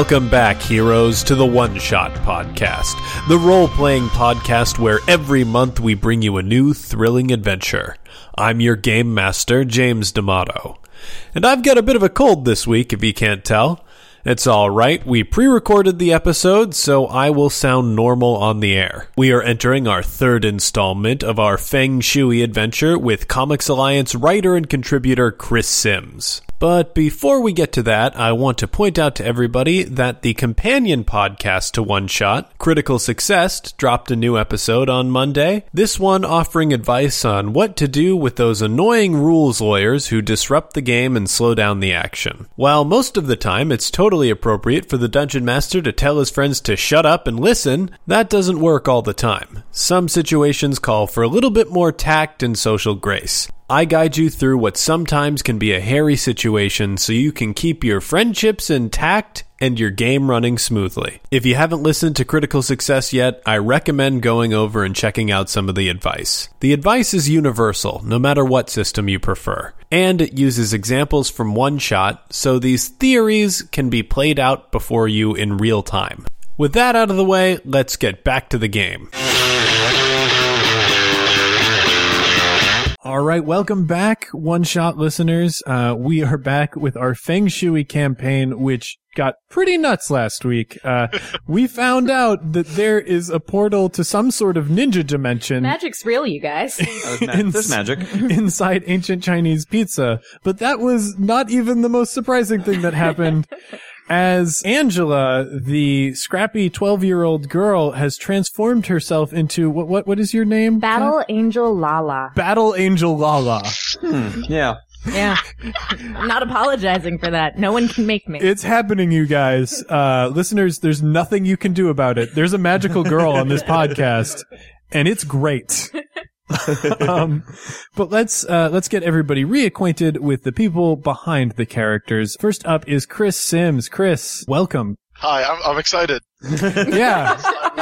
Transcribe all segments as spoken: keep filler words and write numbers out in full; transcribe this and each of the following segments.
Welcome back, heroes, to the One Shot Podcast, the role-playing podcast where every month we bring you a new thrilling adventure. I'm your game master, James D'Amato. And I've got a bit of a cold this week, if you can't tell. It's alright, we pre-recorded the episode, so I will sound normal on the air. We are entering our third installment of our Feng Shui adventure with Comics Alliance writer and contributor Chris Sims. But before we get to that, I want to point out to everybody that the companion podcast to One Shot, Critical Success, dropped a new episode on Monday. This one offering advice on what to do with those annoying rules lawyers who disrupt the game and slow down the action. While most of the time it's totally appropriate for the Dungeon Master to tell his friends to shut up and listen, that doesn't work all the time. Some situations call for a little bit more tact and social grace. I guide you through what sometimes can be a hairy situation so you can keep your friendships intact and your game running smoothly. If you haven't listened to Critical Success yet, I recommend going over and checking out some of the advice. The advice is universal, no matter what system you prefer. And it uses examples from One Shot, so these theories can be played out before you in real time. With that out of the way, let's get back to the game. All right, welcome back, One Shot listeners. Uh, we are back with our Feng Shui campaign, which got pretty nuts last week. Uh, we found out that there is a portal to some sort of ninja dimension. Magic's real, you guys. Uh, ma- this is magic. Inside ancient Chinese pizza. But that was not even the most surprising thing that happened. As Angela, the scrappy twelve-year-old girl, has transformed herself into, what what what is your name? Battle Kat? Angel Lala. Battle Angel Lala. Hmm, yeah. Yeah. I'm not apologizing for that. No one can make me. It's happening, you guys. Uh, listeners, there's nothing you can do about it. There's a magical girl on this podcast, and it's great. um, but let's uh, let's get everybody reacquainted with the people behind the characters. First up is Chris Sims. Chris, welcome. Hi, I'm, I'm excited. Yeah.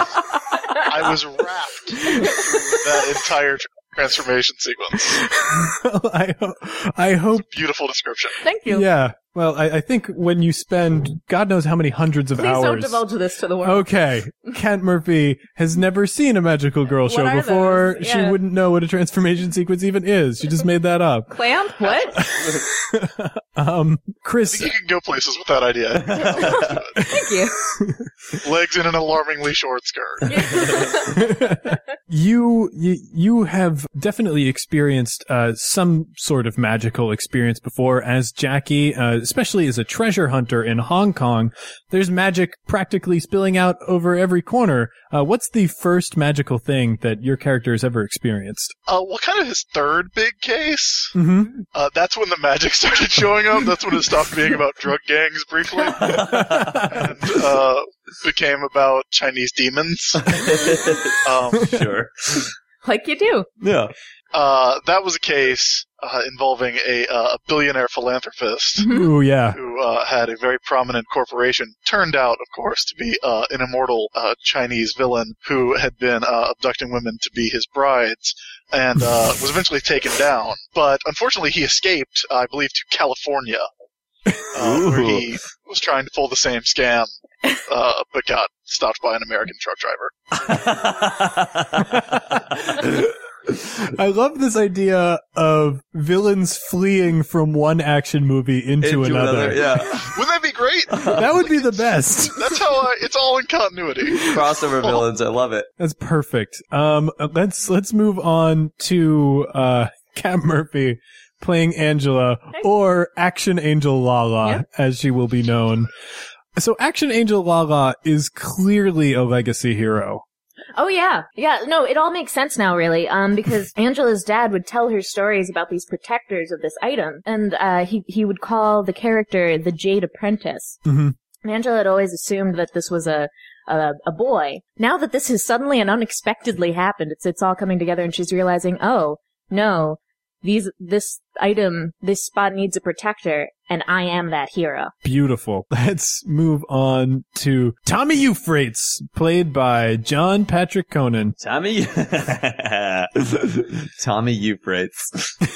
I was wrapped through that entire transformation sequence. I, ho- I hope. Beautiful description. Thank you. Yeah. Well, I, I think when you spend God knows how many hundreds of Please hours. don't divulge this to the world. Okay. Kent Murphy has never seen a magical girl What show are before. those? She Yeah. wouldn't know what a transformation sequence even is. She just made that up. Clamp? What? um, I Chris. think you can go places with that idea. Thank you. Legs in an alarmingly short skirt. You, you you have definitely experienced uh, some sort of magical experience before as Jackie, uh, especially as a treasure hunter in Hong Kong. There's magic practically spilling out over every corner. Uh, what's the first magical thing that your character has ever experienced? Uh, well, kind of his third big case. Mm-hmm. Uh, that's when the magic started showing up. That's when it stopped being about drug gangs briefly. and uh, became about Chinese demons. um, Sure. Like you do. Yeah. Uh, that was a case uh, involving a, uh, a billionaire philanthropist Ooh, yeah. who uh, had a very prominent corporation. Turned out, of course, to be uh, an immortal uh, Chinese villain who had been uh, abducting women to be his brides, and uh, was eventually taken down. But unfortunately, he escaped, I believe, to California, uh, where he was trying to pull the same scam, uh, but got stopped by an American truck driver. I love this idea of villains fleeing from one action movie into, Into another. another, yeah. Wouldn't that be great? That would be the best. That's how I, it's all in continuity. Crossover villains, I love it. That's perfect. Um, let's let's move on to uh, Kat Murphy playing Angela, Hey. or Action Angel Lala, Yeah. as she will be known. So Action Angel Lala is clearly a legacy hero. Oh, yeah. Yeah, no, it all makes sense now, really, um, because Angela's dad would tell her stories about these protectors of this item, and uh, he, he would call the character the Jade Apprentice. Mm-hmm. And Angela had always assumed that this was a, a a boy. Now that this has suddenly and unexpectedly happened, it's it's all coming together, and she's realizing, oh, no, these this item, this spot needs a protector, and I am that hero. Beautiful. Let's move on to Tommy Euphrates, played by John Patrick Conan. Tommy, Tommy Euphrates.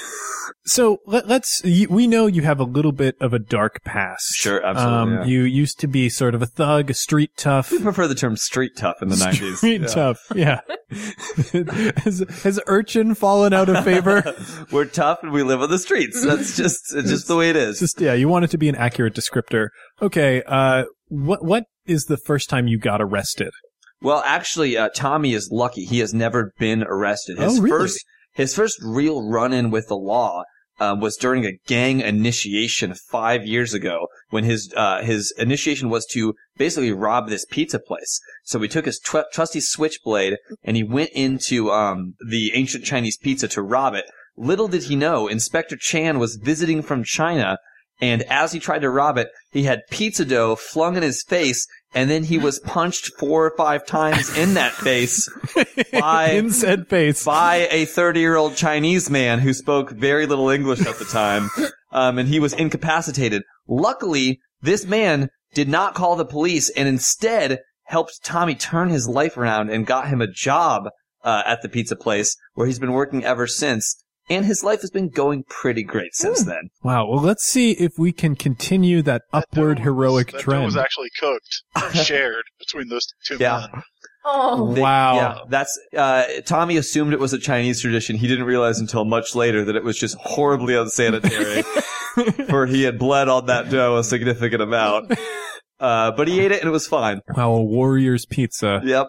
So let, let's. You, we know you have a little bit of a dark past. Sure, absolutely. Um, yeah. You used to be sort of a thug, a street tough. We prefer the term street tough in the nineties. Street Yeah. tough, yeah. has, has urchin fallen out of favor? We're tough and we live on the streets. That's just it's just the way it is. Just yeah, you want it to be an accurate descriptor. Okay, uh, what what is the first time you got arrested? Well, actually, uh, Tommy is lucky. He has never been arrested. His Oh, really? first his first real run-in with the law uh, was during a gang initiation five years ago, when his uh, his initiation was to basically rob this pizza place. So he took his tw- trusty switchblade and he went into um, the ancient Chinese pizza to rob it. Little did he know, Inspector Chan was visiting from China, and as he tried to rob it, he had pizza dough flung in his face, and then he was punched four or five times in that face by, In said face. by a thirty-year-old Chinese man who spoke very little English at the time, um, and he was incapacitated. Luckily, this man did not call the police and instead helped Tommy turn his life around and got him a job uh, at the pizza place, where he's been working ever since. And his life has been going pretty great since then. Wow. Well, let's see if we can continue that upward dough was- heroic that dough trend. was actually cooked, shared between those two Yeah. men. Oh, They- Wow. Yeah, that's uh, Tommy assumed it was a Chinese tradition. He didn't realize until much later that it was just horribly unsanitary, for he had bled on that dough a significant amount. Uh, but he ate it and it was fine. Wow, a warrior's pizza. Yep.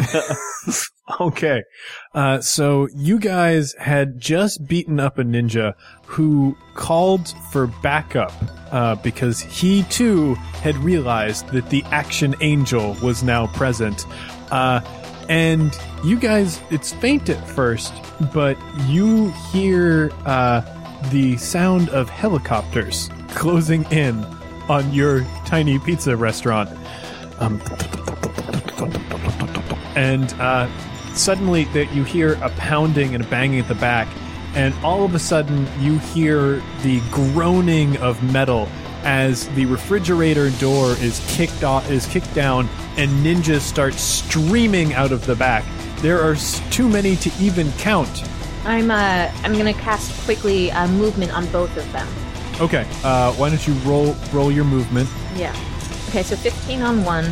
Okay. Uh, so you guys had just beaten up a ninja who called for backup, uh, because he too had realized that the action angel was now present. Uh, and you guys, it's faint at first, but you hear, uh, the sound of helicopters closing in on your tiny pizza restaurant. Um, and, uh, suddenly that you hear a pounding and a banging at the back, and all of a sudden you hear the groaning of metal as the refrigerator door is kicked off, is kicked down, and ninjas start streaming out of the back. There are s- too many to even count. I'm uh, I'm gonna cast quickly uh, movement on both of them. Okay, uh, why don't you roll roll your movement? Yeah. Okay, so fifteen on one.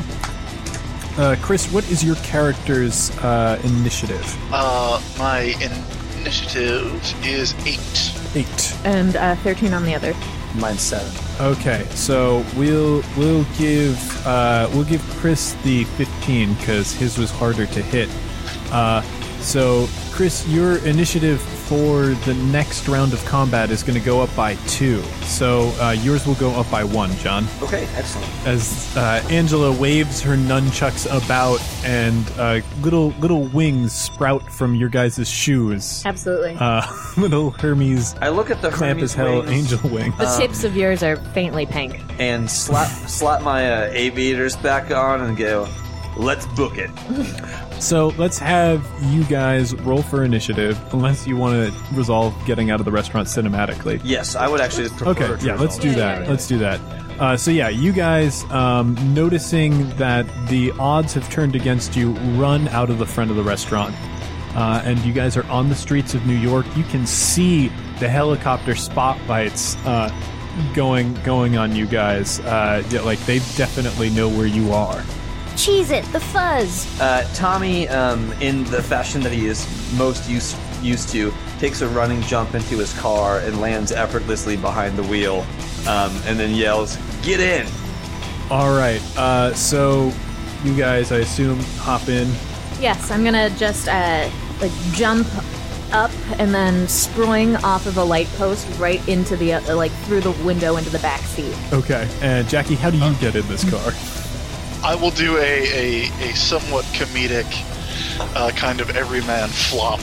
Uh, Chris, what is your character's uh, initiative? Uh, my in- initiative is eight. Eight. And uh, thirteen on the other. Mine's seven. Okay, so we'll we'll give uh, we'll give Chris the fifteen because his was harder to hit. Uh, so Chris, your initiative for the next round of combat is going to go up by two. So uh, yours will go up by one, John. Okay, excellent. As uh, Angela waves her nunchucks about, and uh, little little wings sprout from your guys' shoes. Absolutely. Uh, little Hermes I look at the clamp Hermes as hell wings angel wing. the um, tips of yours are faintly pink. and slap slap my uh, aviators back on and go, let's book it. So let's have you guys roll for initiative, unless you want to resolve getting out of the restaurant cinematically. Yes, I would actually prefer Okay, to yeah, let's resolve do it. Yeah, that. yeah, yeah. Let's do that. Uh, so yeah, you guys, um, noticing that the odds have turned against you, run out of the front of the restaurant. Uh, and you guys are on the streets of New York. You can see the helicopter spotlights uh, going going on you guys. Uh, yeah, like they definitely know where you are. Cheese it, the fuzz. Uh, Tommy, um, in the fashion that he is most used used to, takes a running jump into his car and lands effortlessly behind the wheel, um, and then yells, "Get in!" All right. Uh, so you guys, I assume, hop in. Yes, I'm gonna just uh, like jump up and then spring off of a light post right into the uh, like through the window into the back seat. Okay. And Jackie, how do you get in this car? I will do a, a, a somewhat comedic uh, kind of everyman flop.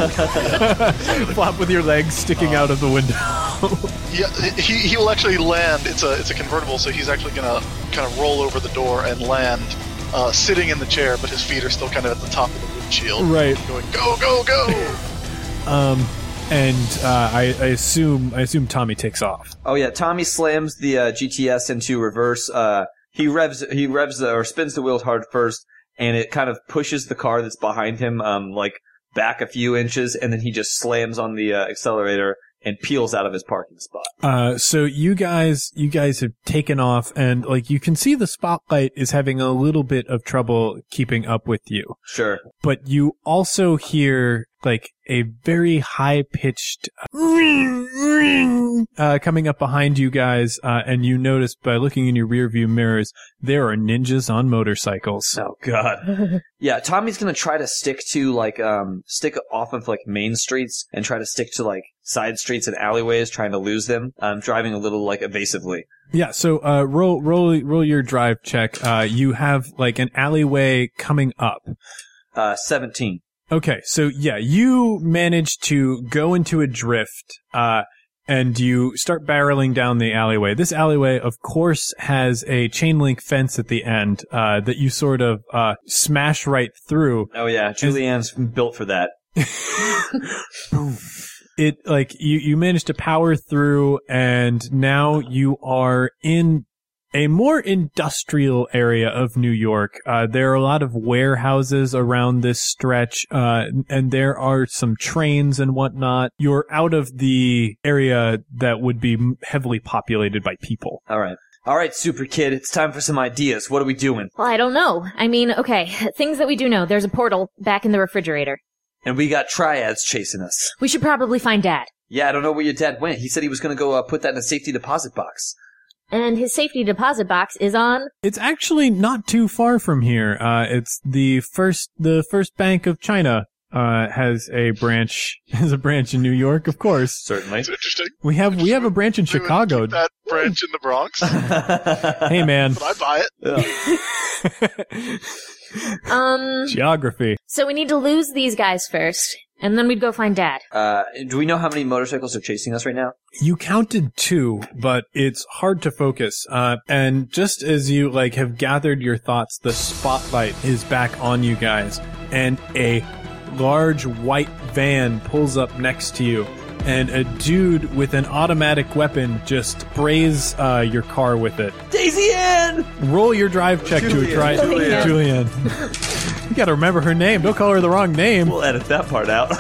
Flop with your legs sticking out of the window. Yeah, he, he will actually land. It's a it's a convertible, so he's actually gonna kind of roll over the door and land, uh, sitting in the chair, but his feet are still kind of at the top of the windshield. Right. Going go go go. Um, and uh, I, I assume I assume Tommy takes off. Oh yeah, Tommy slams the uh, G T S into reverse. Uh, he revs he revs the, or spins the wheels hard first, and it kind of pushes the car that's behind him um, like back a few inches, and then he just slams on the uh, accelerator and peels out of his parking spot. Uh, so you guys, you guys have taken off, and like you can see the spotlight is having a little bit of trouble keeping up with you. Sure. But you also hear like a very high pitched uh, coming up behind you guys, uh, and you notice by looking in your rear view mirrors, there are ninjas on motorcycles. Oh God. Yeah, Tommy's gonna try to stick to like, um, stick off of like main streets and try to stick to like side streets and alleyways, trying to lose them. Um, driving a little like evasively. Yeah, so uh, roll, roll, roll your drive check. Uh, you have like an alleyway coming up. Uh, seventeen. Okay, so yeah, you managed to go into a drift, uh, and you start barreling down the alleyway. This alleyway, of course, has a chain link fence at the end, uh, that you sort of, uh, smash right through. Oh yeah, Julianne's built for that. It, like, you, you managed to power through, and now you are in a more industrial area of New York. Uh, there are a lot of warehouses around this stretch, uh, and there are some trains and whatnot. You're out of the area that would be heavily populated by people. All right. All right, super kid, it's time for some ideas. What are we doing? Well, I don't know. I mean, okay, things that we do know. There's a portal back in the refrigerator. And we got triads chasing us. We should probably find Dad. Yeah, I don't know where your dad went. He said he was going to go uh, put that in a safety deposit box. And his safety deposit box is on... It's actually not too far from here. Uh, it's the first, the first Bank of China, uh, has a branch, has a branch in New York, of course. Certainly. That's interesting. We have, we have a branch in We would Chicago. keep that branch in the Bronx. Hey man. But I buy it. Yeah. Um... Geography. So we need to lose these guys first, and then we'd go find Dad. Uh, do we know how many motorcycles are chasing us right now? You counted two, but it's hard to focus. Uh, and just as you, like, have gathered your thoughts, the spotlight is back on you guys, and a large white van pulls up next to you, and a dude with an automatic weapon just sprays, uh, your car with it. Daisy Ann! Roll your drive check Julian, to try. Julian. Julian. You gotta remember her name. Don't call her the wrong name. We'll edit that part out.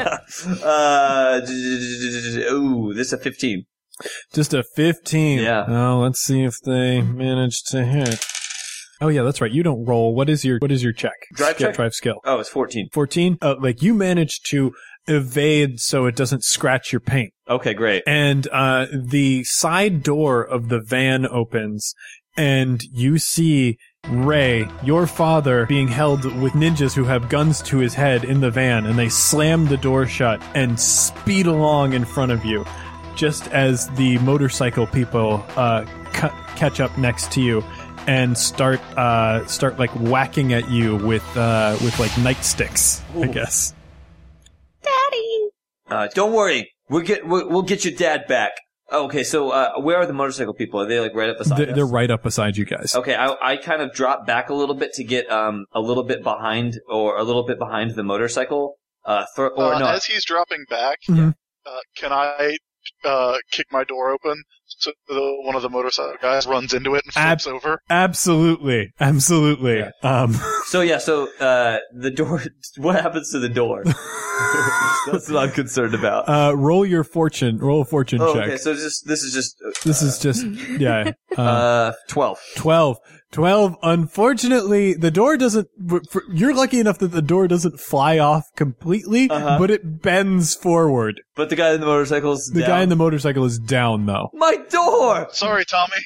uh, ooh, this is a fifteen. Just a fifteen. Yeah. Oh, let's see if they manage to hit. Oh yeah, that's right. You don't roll. What is your What is your check? Drive Skill- check? Drive skill. Oh, it's fourteen. fourteen. Uh, like you managed to evade so it doesn't scratch your paint. Okay, great. And uh, the side door of the van opens, and you see Ray, your father, being held with ninjas who have guns to his head in the van, and they slam the door shut and speed along in front of you, just as the motorcycle people uh, cu- catch up next to you and start uh, start like whacking at you with uh, with like nightsticks, I guess. Daddy! Uh, don't worry. We'll get, we'll, we'll get your dad back. Oh, okay, so, uh, where are the motorcycle people? Are they, like, right up beside They're, us? they're right up beside you guys. Okay, I, I kind of drop back a little bit to get, um, a little bit behind, or a little bit behind the motorcycle. Uh, thro- or Uh, no. As he's dropping back, Mhm. uh, can I uh, kick my door open so the, one of the motorcycle guys runs into it and flips Ab- over? Absolutely. Absolutely. Yeah. Um, So, yeah, so, uh, the door, what happens to the door? That's what I'm concerned about. uh, roll your fortune. Roll a fortune oh, check. okay, so just, this is just, uh, This is just, yeah. Uh, uh, twelve. twelve. twelve. Unfortunately, the door doesn't, for, you're lucky enough that the door doesn't fly off completely, Uh-huh. but it bends forward. But the guy in the motorcycle's The down. guy in the motorcycle is down, though. My door! Sorry, Tommy.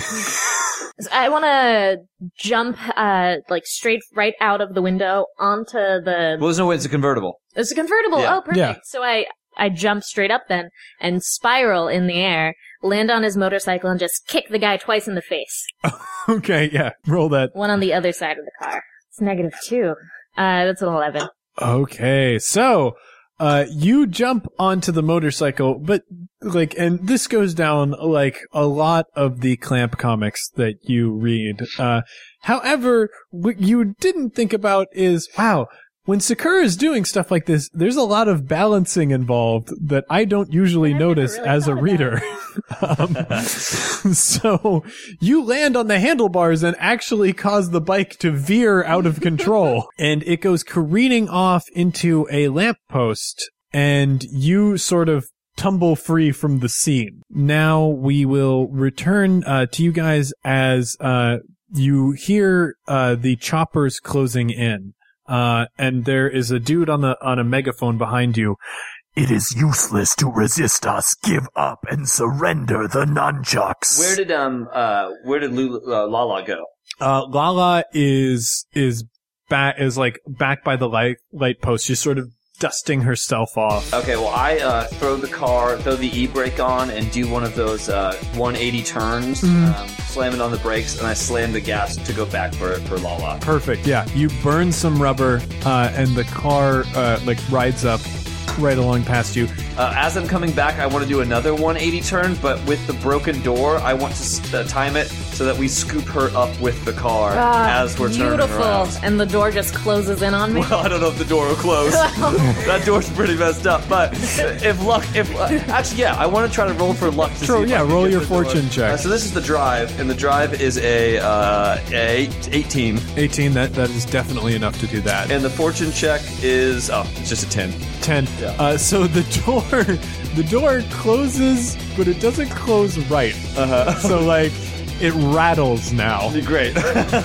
So I want to jump, uh, like straight right out of the window onto the. Well, there's no way it's a convertible. It's a convertible. Yeah. Oh, perfect. Yeah. So I I jump straight up then and spiral in the air, land on his motorcycle, and just kick the guy twice in the face. Okay, yeah. Roll that. One on the other side of the car. It's negative two. Uh, that's an eleven. Okay, so, uh, you jump onto the motorcycle, but, like, and this goes down, like, a lot of the Clamp comics that you read. Uh, however, what you didn't think about is, wow, when Sakura is doing stuff like this, there's a lot of balancing involved that I don't usually I never notice really as a thought about reader. um, so you land on the handlebars and actually cause the bike to veer out of control, and it goes careening off into a lamppost, and you sort of tumble free from the scene. Now we will return uh, to you guys as uh, you hear uh, the choppers closing in. Uh, and there is a dude on the on a megaphone behind you. It is useless to resist us. Give up and surrender the nunchucks. Where did um uh where did Lula, uh, Lala go? Uh, Lala is is back is like back by the light light post. She's sort of dusting herself off. Okay, well I uh, throw the car, throw the e-brake on, and do one of those uh, one eighty turns. Mm. Um, slam it on the brakes, and I slam the gas to go back for for Lala. Perfect. Yeah, you burn some rubber, uh, and the car uh, like rides up right along past you. Uh, as I'm coming back, I want to do another one eighty turn, but with the broken door, I want to uh, time it so that we scoop her up with the car ah, as we're beautiful. turning around. And the door just closes in on me? Well, I don't know if the door will close. That door's pretty messed up, but if luck, if uh, actually, yeah, I want to try to roll for luck to sure, see if yeah, I can roll get your the fortune door. check. Uh, so this is the drive, and the drive is a uh, a eighteen. eighteen, that, that is definitely enough to do that. And the fortune check is, oh, it's just a ten. ten. Yeah. Uh, so the door, the door closes, but it doesn't close right. Uh-huh. So, like, it rattles now. Great.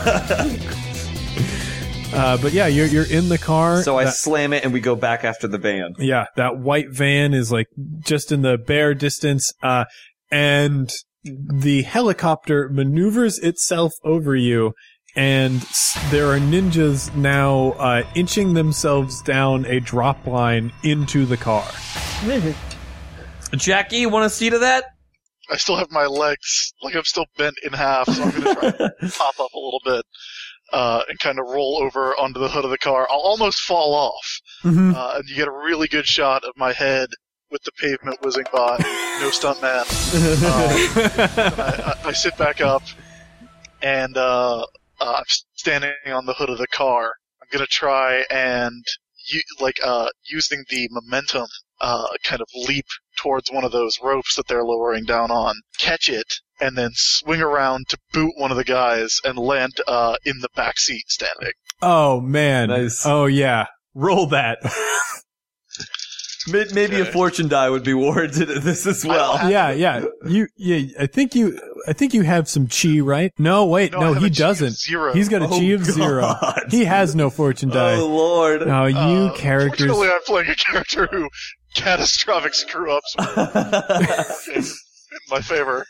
uh, but yeah, you're you're in the car. So I that, slam it, and we go back after the van. Yeah, that white van is, like, just in the bare distance, uh, and the helicopter maneuvers itself over you. And there are ninjas now uh, inching themselves down a drop line into the car. Jackie, you want to see to that? I still have my legs, like I'm still bent in half, so I'm going to try to pop up a little bit uh, and kind of roll over onto the hood of the car. I'll almost fall off, mm-hmm. uh, and you get a really good shot of my head with the pavement whizzing by. No stunt man. Uh, I, I, I sit back up, and uh, uh, I'm standing on the hood of the car. I'm going to try and, u- like, uh, using the momentum, uh, kind of leap towards one of those ropes that they're lowering down on, catch it, and then swing around to boot one of the guys and land uh, in the back seat standing. Oh, man. Nice. Oh, yeah. Roll that. Maybe okay. A fortune die would be warranted in this as well. Yeah, yeah. You, yeah. I think you, I think you have some chi, right? No, wait, no, no he doesn't. Zero. He's got a oh, chi of God. zero. He has no fortune die. Oh Lord! Oh, you uh, characters. Fortunately, I'm playing a character who catastrophic screw ups in, in my favor.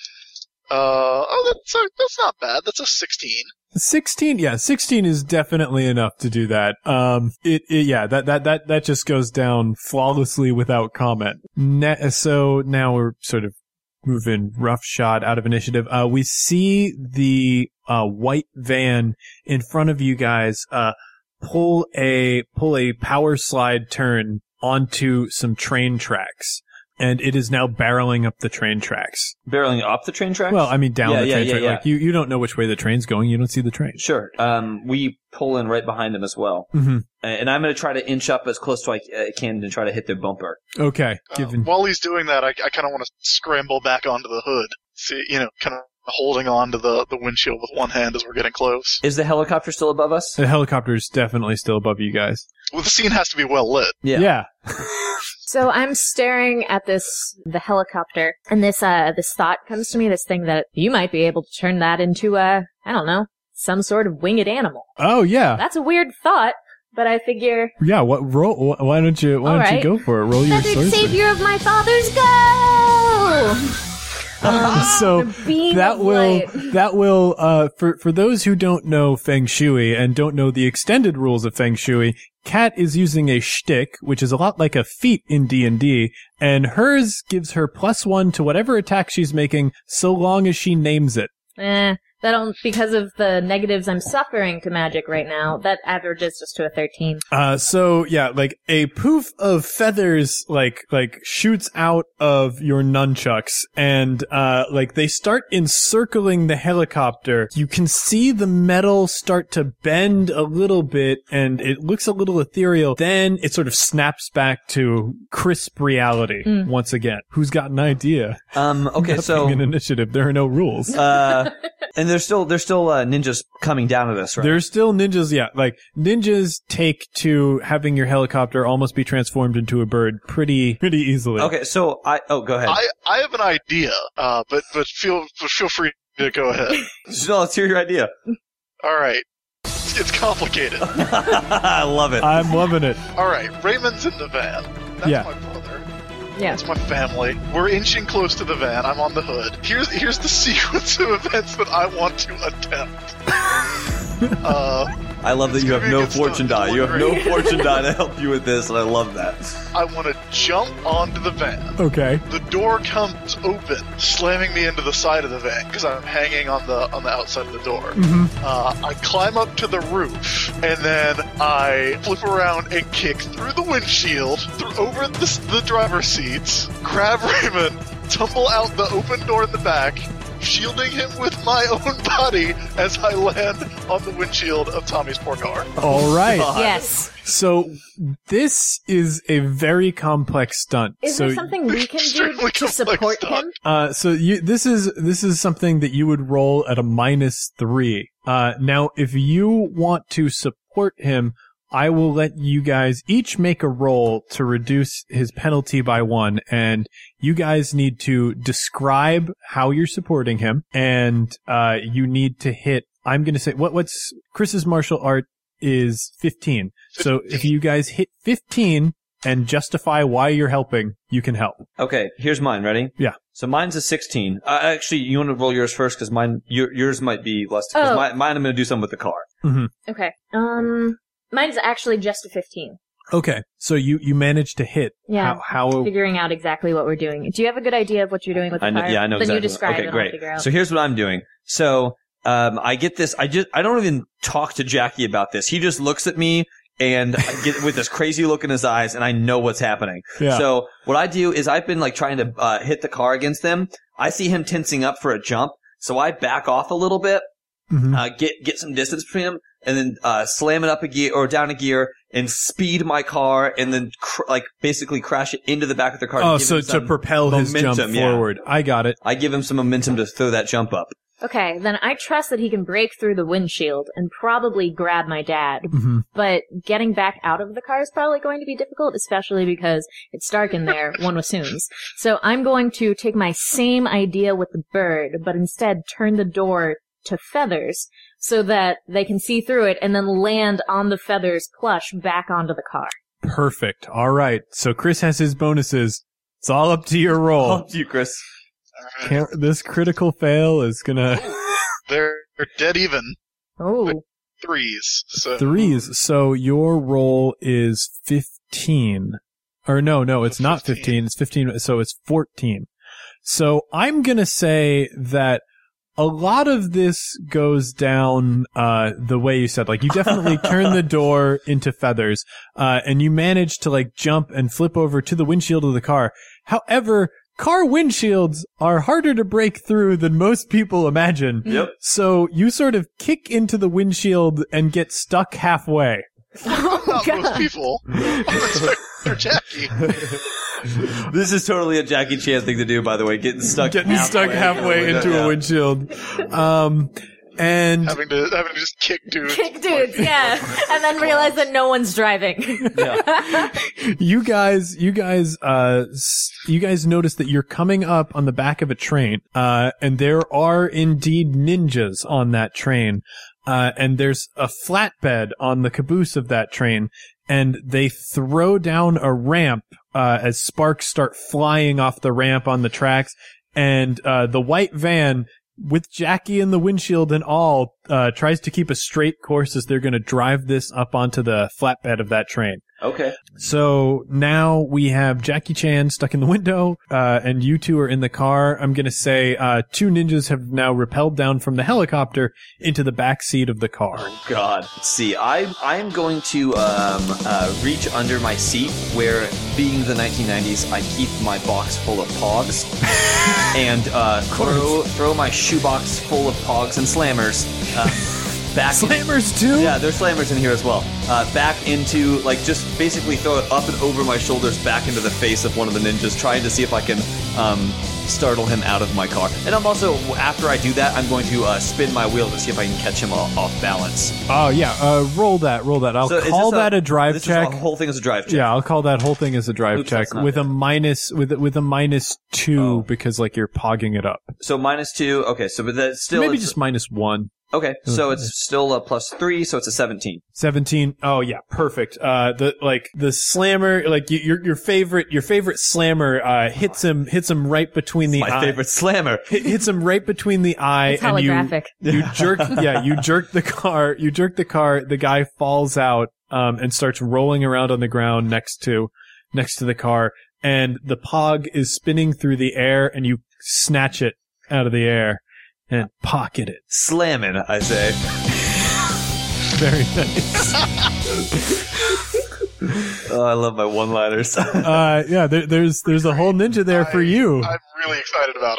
Uh, oh, that's a, that's not bad. That's a sixteen. sixteen, yeah, sixteen is definitely enough to do that. Um, it, it yeah, that, that, that, that just goes down flawlessly without comment. Ne- so now we're sort of moving roughshod out of initiative. Uh, we see the, uh, white van in front of you guys, uh, pull a, pull a power slide turn onto some train tracks. And it is now barreling up the train tracks. Barreling up the train tracks? Well, I mean down yeah, the yeah, train yeah, track. yeah. Like you, you don't know which way the train's going. You don't see the train. Sure. Um, we pull in right behind them as well. Mm-hmm. And I'm going to try to inch up as close to I can to try to hit their bumper. Okay. Uh, Given. While he's doing that, I, I kind of want to scramble back onto the hood. See, you know, kind of holding on to the, the windshield with one hand as we're getting close. Is the helicopter still above us? The helicopter's definitely still above you guys. Well, the scene has to be well lit. Yeah. Yeah. So I'm staring at this, the helicopter, and this, uh, this thought comes to me, this thing that you might be able to turn that into, uh, I don't know, some sort of winged animal. Oh, yeah. That's a weird thought, but I figure... Yeah, what, roll, why don't you, why All don't right. you go for it? Roll your Feathered sorcery. savior of my father's go! Um, so the beam that of will light. that will uh for for those who don't know Feng Shui and don't know the extended rules of Feng Shui, Kat is using a shtick, which is a lot like a feat in D and D, and hers gives her plus one to whatever attack she's making, so long as she names it. Eh, that'll, because of the negatives I'm suffering to magic right now, that averages just to a thirteen. Uh, so yeah, like a poof of feathers, like, like shoots out of your nunchucks and, uh, like they start encircling the helicopter. You can see the metal start to bend a little bit and it looks a little ethereal. Then it sort of snaps back to crisp reality Mm. once again. Who's got an idea? Um, okay, Nothing so... in initiative, there are no rules. Uh, and there's still there's still uh, ninjas coming down at us, right? There's still ninjas, yeah. Like, ninjas take to having your helicopter almost be transformed into a bird pretty pretty easily. Okay, so I oh go ahead. I, I have an idea, uh, but but feel but feel free to go ahead. No, let's hear your idea. All right, it's, it's complicated. I love it. I'm loving it. All right, Raymond's in the van. That's Yeah. my brother. Yeah. That's my family. We're inching close to the van. I'm on the hood. Here's here's the sequence of events that I want to attempt. uh, I love that it's you gonna have be a no good fortune stunt. die. You have no Great. fortune die to help you with this, and I love that. I want to jump onto the van. Okay. The door comes open, slamming me into the side of the van because I'm hanging on the on the outside of the door. Mm-hmm. Uh, I climb up to the roof, and then I flip around and kick through the windshield, through over the, the driver's seats, grab Raymond, tumble out the open door in the back, shielding him with my own body as I land on the windshield of Tommy's poor car. All right. Yes. So this is a very complex stunt. Is so, there something we can do Extremely to complex support stunt. him? Uh, so you, this is, this is something that you would roll at a minus three. Uh, now, if you want to support him, I will let you guys each make a roll to reduce his penalty by one, and you guys need to describe how you're supporting him, and, uh, you need to hit, I'm gonna say, what, what's, Chris's martial art is fifteen. So if you guys hit fifteen and justify why you're helping, you can help. Okay, here's mine. Ready? Yeah. So mine's a sixteen. Uh, actually, you want to roll yours first because mine, your, yours might be less. Because Oh. mine, mine, I'm going to do something with the car. Mm-hmm. Okay. Um, mine's actually just a fifteen. Okay, so you, you managed to hit. Yeah. How, how, Figuring out exactly what we're doing. Do you have a good idea of what you're doing with the I know, car? yeah, I know then exactly. you describe okay, it and great. I'll figure out. So here's what I'm doing. So um, I get this. I just I don't even talk to Jackie about this. He just looks at me and I get with this crazy look in his eyes, and I know what's happening. Yeah. So what I do is I've been like trying to uh, hit the car against them. I see him tensing up for a jump, so I back off a little bit, Mhm. uh, get get some distance between him, and then uh, slam it up a gear or down a gear and speed my car, and then cr- like basically crash it into the back of the car. Oh, give so him to some propel his jump momentum, yeah. forward. I got it. I give him some momentum to throw that jump up. Okay, then I trust that he can break through the windshield and probably grab my dad. Mm-hmm. But getting back out of the car is probably going to be difficult, especially because it's dark in there, one assumes. So I'm going to take my same idea with the bird, but instead turn the door to feathers so that they can see through it and then land on the feathers plush back onto the car. Perfect. All right. So Chris has his bonuses. It's all up to your roll. Oh, you, Chris. All right. Can't, this critical fail is gonna They're, they're dead even. Oh, Threes. So threes. So your roll is fifteen. Or no, no, it's not fifteen. fifteen. It's fifteen. So it's fourteen. So I'm gonna say that a lot of this goes down uh the way you said. Like, you definitely turn the door into feathers, uh and you manage to like jump and flip over to the windshield of the car. However, car windshields are harder to break through than most people imagine. Yep. So you sort of kick into the windshield and get stuck halfway. I'm not God. those people. I'm Inspector Jackie. This is totally a Jackie Chan thing to do, by the way. Getting stuck Getting stuck halfway into yeah. a windshield. Um, and having to having to just kick dudes. kick dudes, yeah. And then realize that no one's driving. Yeah. you guys, you guys, uh, s- you guys notice that you're coming up on the back of a train, uh, and there are indeed ninjas on that train. Uh, and there's a flatbed on the caboose of that train, and they throw down a ramp, uh, as sparks start flying off the ramp on the tracks, and, uh, the white van, with Jackie in the windshield and all, uh, tries to keep a straight course as they're gonna drive this up onto the flatbed of that train. Okay. So now we have Jackie Chan stuck in the window, uh, and you two are in the car. I'm gonna say, uh, two ninjas have now rappelled down from the helicopter into the back seat of the car. God. See, I I'm going to um uh reach under my seat where, being the nineteen nineties, I keep my box full of pogs, and uh throw throw my shoebox full of pogs and slammers uh, back. Slammers too? Yeah, there's slammers in here as well. Uh, back into, like, just basically throw it up and over my shoulders back into the face of one of the ninjas, trying to see if I can um, startle him out of my car. And I'm also, after I do that, I'm going to uh, spin my wheel to see if I can catch him off, off balance. Oh, yeah. Uh, roll that. Roll that. I'll So is call this that a drive this check. Is the whole thing is a drive check. Yeah, I'll call that whole thing as a drive Oops, check that's not with it. a minus with with a minus two Oh. because like you're pogging it up. So minus two. Okay, so but that's still Maybe it's- just minus one. okay. So it's still a plus three, so it's a seventeen. Seventeen. Oh yeah, perfect. Uh, the like the slammer, like y- your your favorite your favorite slammer uh hits him hits him right between the My eye. favorite slammer. Hit- hits him right between the eye, It's and you holographic. you jerk. Yeah, you jerk the car. You jerk the car. The guy falls out um and starts rolling around on the ground next to next to the car, and the pog is spinning through the air, and you snatch it out of the air and pocket it. Slamming, I say. Very nice. Oh, I love my one-liners. Uh, yeah, there, there's there's a whole ninja there for I- you. I'm really excited about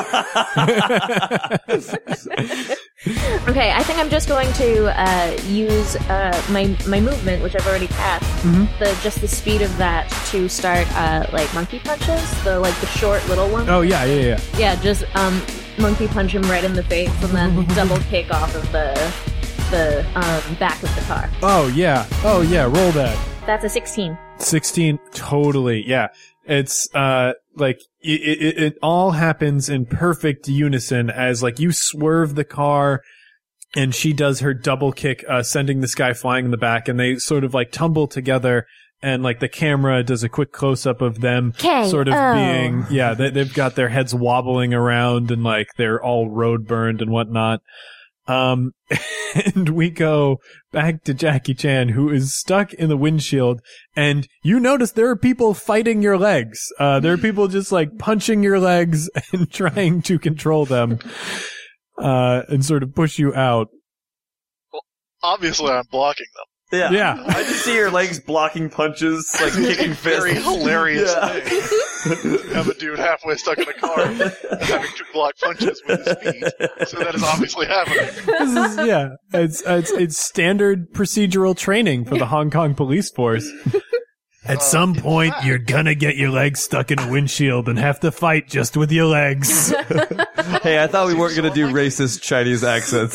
him. Okay, I think I'm just going to uh, use uh, my my movement, which I've already cast, Mhm. the just the speed of that to start uh, like monkey punches, the like the short little one. Oh yeah, yeah, yeah. Yeah, just um, monkey punch him right in the face, and then double kick off of the the um, back of the car. Oh yeah, oh yeah. Roll that. That's a sixteen. Sixteen. Totally. Yeah. It's uh like it, it it all happens in perfect unison as like you swerve the car. And she does her double kick, uh, sending this guy flying in the back, and they sort of like tumble together, and like the camera does a quick close up of them K O. sort of being, yeah, they, they've got their heads wobbling around and like they're all road burned and whatnot. Um, and we go back to Jackie Chan, who is stuck in the windshield, and you notice there are people fighting your legs. Uh, there are people just like punching your legs and trying to control them. Uh, and sort of push you out. Obviously, I'm blocking them. Yeah. Yeah. I just see your legs blocking punches, like kicking fists. Very hilarious Yeah. thing. To have a dude halfway stuck in a car having to block punches with his feet. So that is obviously happening. This is, yeah, it's, it's, it's standard procedural training for the Hong Kong police force. At Uh, some in point, fact- you're gonna get your legs stuck in a windshield and have to fight just with your legs. Hey, I thought we weren't going to do racist Chinese accents.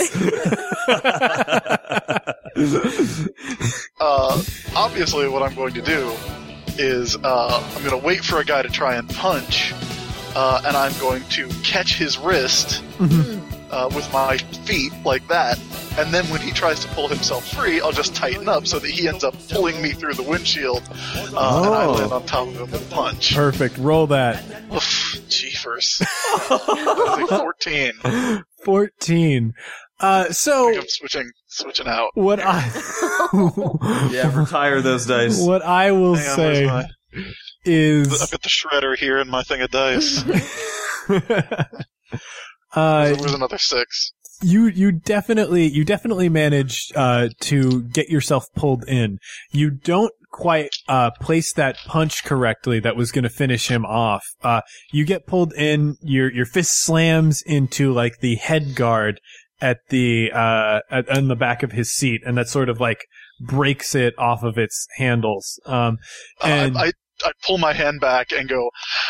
Uh, obviously, what I'm going to do is uh, I'm going to wait for a guy to try and punch, uh, and I'm going to catch his wrist uh, with my feet like that. And then when he tries to pull himself free, I'll just tighten up so that he ends up pulling me through the windshield, uh, and I Oh. land on top of him with a punch. Perfect. Roll that. Oof, jeepers. Like fourteen. fourteen. Uh, I so think I'm switching, switching out. what I, Yeah, retire those dice. what I will Hang on, where's say my- I've is, got the shredder here in my thing of dice. uh, There was another six. you you definitely you definitely managed uh to get yourself pulled in. You don't quite uh place that punch correctly that was going to finish him off. Uh you get pulled in, your your fist slams into like the head guard at the uh at, on the back of his seat, and that sort of like breaks it off of its handles. Um and uh, I, I I pull my hand back and go.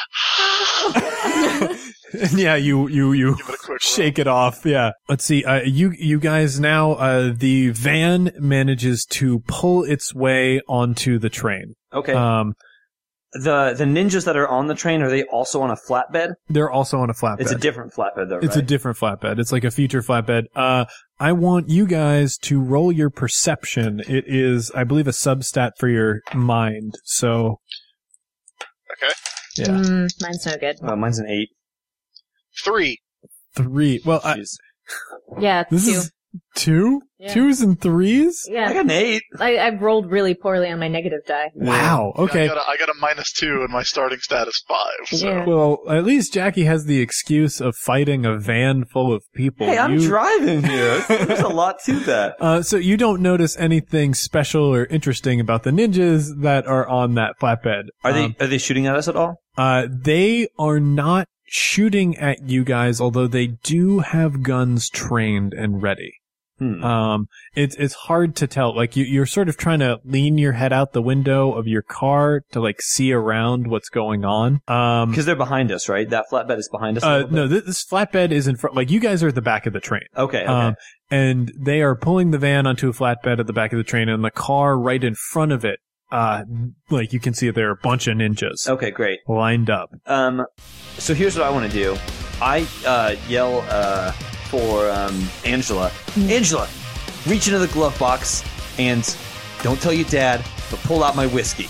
and yeah, you you you Give it a quick shake it off. Yeah. Let's see. Uh, you you guys now. Uh, the van manages to pull its way onto the train. Okay. Um, the the ninjas that are on the train, are they also on a flatbed? they're also on a flatbed. It's a different flatbed, though, It's a right? different flatbed. It's like a feature flatbed. Uh, I want you guys to roll your perception. It is, I believe, a substat for your mind. So Okay. yeah, Mm, mine's no good. Uh, mine's an eight. Three. three. Well, I, Jeez. Yeah, this two. is two, Yeah. twos and threes. I Yeah, got an eight. I, I rolled really poorly on my negative die. Wow. Okay. I got, a, I got a minus two, and my starting stat is five. So. Yeah. Well, at least Jackie has the excuse of fighting a van full of people. Hey, I'm You- driving here. There's a lot to that. Uh, so you don't notice anything special or interesting about the ninjas that are on that flatbed. Are they Um, are they shooting at us at all? uh, they are not shooting at you guys, although they do have guns trained and ready. Hmm. Um, it's it's hard to tell. Like you, you're sort of trying to lean your head out the window of your car to like see around what's going on. Um, Because they're behind us, right? That flatbed is behind us. a uh, little no, bit? this, this flatbed is in front. Like you guys are at the back of the train. Okay. Okay. Um, and they are pulling the van onto a flatbed at the back of the train, and the car right in front of it. Uh, like you can see there are a bunch of ninjas okay. Great. lined up. Um, so here's what I want to do. I uh, yell uh, for um, Angela. Angela, reach into the glove box and don't tell your dad, but pull out my whiskey.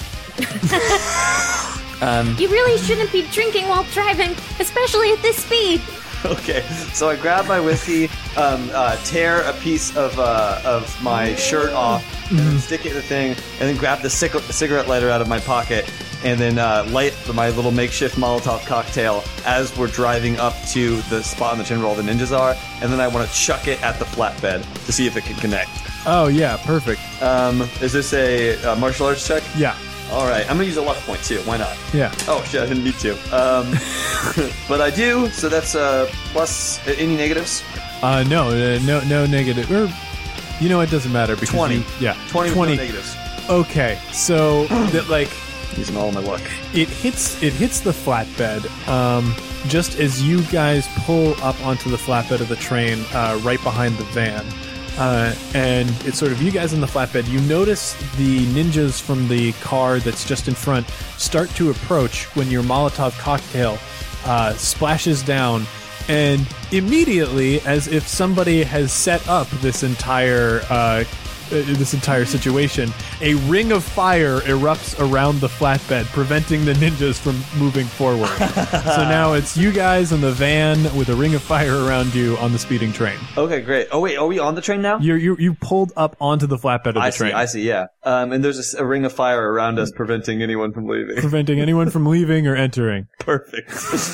um, You really shouldn't be drinking while driving, especially at this speed. okay, so I grab my whiskey, um, uh, tear a piece of uh, of my shirt off, and then stick it in the thing, and then grab the cig- cigarette lighter out of my pocket, and then uh, light my little makeshift Molotov cocktail as we're driving up to the spot on the train where all the ninjas are, and then I want to chuck it at the flatbed to see if it can connect. Oh yeah, perfect. Um, is this a, uh martial arts check? Yeah, All right, I'm gonna use a luck point too. Why not? yeah. Oh shit, I didn't need to. Um, but I do, so that's uh, plus uh, any negatives. Uh, no, uh, no, no negative. Or, you know, it doesn't matter because twenty. you- yeah, twenty, with no negatives. Okay, so that like Using all my luck. it hits it hits the flatbed. Um, just as you guys pull up onto the flatbed of the train, uh, right behind the van. Uh, and it's sort of you guys in the flatbed. You notice the ninjas from the car that's just in front start to approach when your Molotov cocktail uh, splashes down. And immediately, as if somebody has set up this entire uh, uh, this entire situation, a ring of fire erupts around the flatbed, preventing the ninjas from moving forward. So now it's you guys in the van with a ring of fire around you on the speeding train. Okay, great. Oh wait, are we on the train now? You're, you you pulled up onto the flatbed of the I train, see. I see. Yeah. Um, and there's a, s- a ring of fire around us, preventing anyone from leaving. preventing anyone from leaving or entering. Perfect.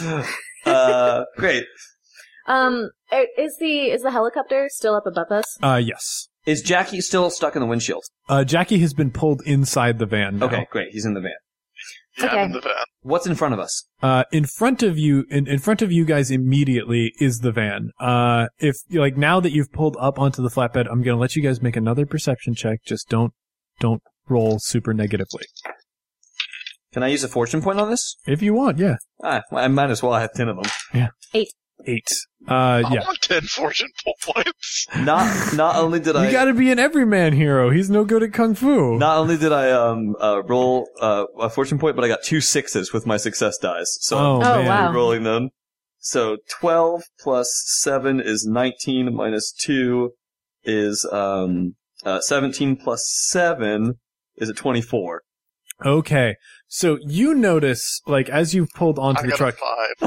uh, great. Um, i- is the is the helicopter still up above us? Uh, yes. Is Jackie still stuck in the windshield? Uh, Jackie has been pulled inside the van now. Okay, great. He's in the van. Yeah, Okay. I'm in the van. What's in front of us? Uh, in front of you, in, in front of you guys immediately is the van. Uh, if, like, now that you've pulled up onto the flatbed, I'm gonna let you guys make another perception check. Just don't, don't roll super negatively. Can I use a fortune point on this? If you want, yeah. Ah, well, I might as well. I have ten of them. Eight. Uh, I yeah. want ten fortune points. Not not only did I You gotta be an everyman hero. He's no good at kung fu. not only did I um uh, roll uh, a fortune point, but I got two sixes with my success dice. So Oh, Oh, man. wow. I'm rolling them. So twelve plus seven is nineteen. Minus two is um uh, seventeen. Plus seven is a twenty-four. Okay. So you notice, like, as you've pulled onto I the got truck,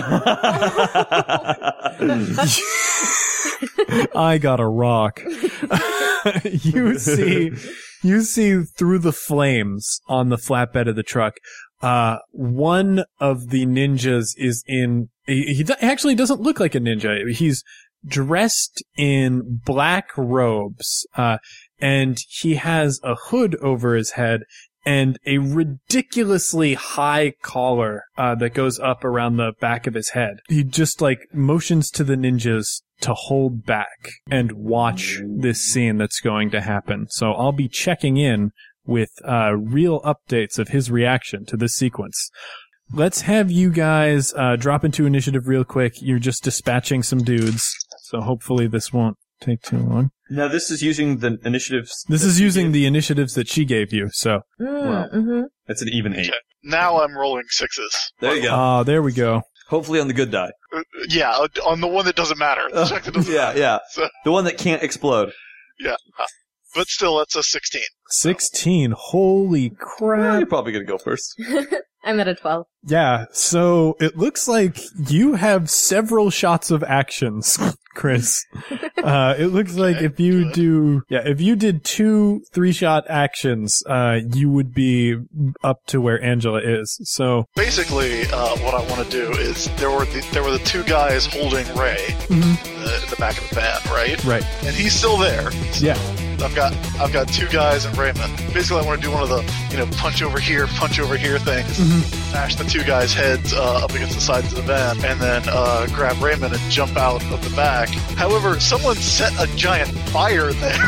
a five. I got a rock. you see, you see through the flames on the flatbed of the truck. Uh, one of the ninjas is in, he, he do- actually doesn't look like a ninja. He's dressed in black robes, uh, and he has a hood over his head and a ridiculously high collar uh, that goes up around the back of his head. He just like motions to the ninjas to hold back and watch this scene that's going to happen. So I'll be checking in with uh, real updates of his reaction to this sequence. Let's have you guys uh, drop into initiative real quick. You're just dispatching some dudes, so hopefully this won't take too long. Now this is using the initiatives. This that is she using gave. the initiatives that she gave you, so... Mm, Well. mm-hmm. It's an even eight. Okay. Now I'm rolling sixes. There you go. Ah, there we go. Hopefully on the good die. Uh, yeah, on the one that doesn't matter. The check that doesn't yeah, matter. yeah. So, The one that can't explode. yeah. Uh, But still, that's a sixteen. sixteen. Holy Well, crap. you're probably gonna go first. I'm at a twelve. Yeah, so it looks like you have several shots of actions, Chris. Uh, it looks like Okay, if you good. do, yeah, if you did two three-shot actions, uh, you would be up to where Angela is. So, Basically, uh, what I want to do is there were the, there were the two guys holding Ray mhm, uh, in the back of the van, right? right, And he's still there. yeah. I've got I've got two guys and Raymond. Basically, I want to do one of the you know punch over here, punch over here things. Mm-hmm. Smash the two guys' heads uh, up against the sides of the van, and then uh, grab Raymond and jump out of the back. However, someone set a giant fire there.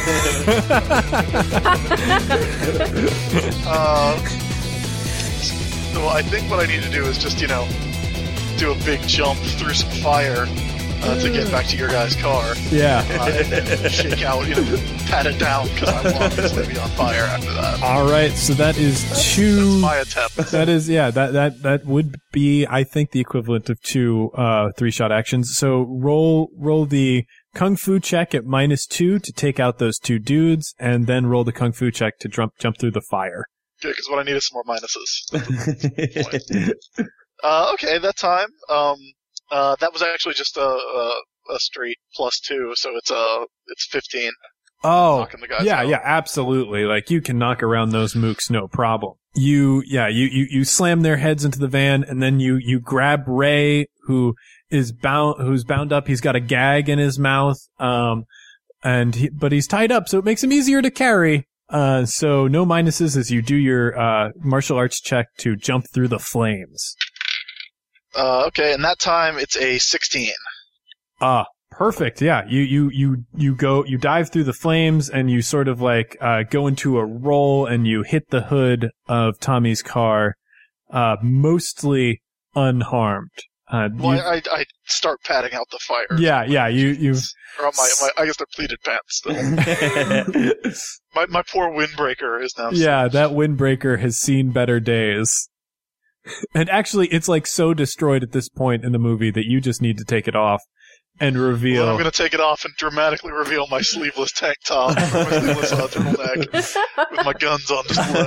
uh, so I think what I need to do is just you know do a big jump through some fire. Uh, to get back to your guys' car. Yeah. Uh, and then shake out, you know, pat it down, because I want this to be on fire after that. All right, so that is two. That's my attempt. That is, yeah, that, that, that would be, I think, the equivalent of two, uh, three-shot actions. So roll, roll the Kung Fu check at minus two to take out those two dudes, and then roll the Kung Fu check to jump, jump through the fire. Good, because what I need is some more minuses. uh, okay, that time, um, Uh, that was actually just a, a a straight plus two, so it's uh it's fifteen. Oh, Knocking the guys yeah, out. yeah, absolutely. Like you can knock around those mooks, no problem. You, yeah, you, you, you slam their heads into the van, and then you, you grab Ray, who is bound, who's bound up. He's got a gag in his mouth, um, and he, but he's tied up, so it makes him easier to carry. Uh, so no minuses as you do your uh martial arts check to jump through the flames. Uh, okay, and that time it's a sixteen. Ah, perfect. Yeah, you, you, you, you go, you dive through the flames and you sort of like, uh, go into a roll and you hit the hood of Tommy's car, uh, mostly unharmed. Uh, Well, you- I, I I start patting out the fire. yeah, yeah, you, you, Or on my, my, I guess they're pleated pants still. my my poor windbreaker is now. yeah, that windbreaker has seen better days. And actually, it's like so destroyed at this point in the movie that you just need to take it off and reveal. Well, I'm going to take it off and dramatically reveal my sleeveless tank top, or my sleeveless uh, turtleneck, with my guns on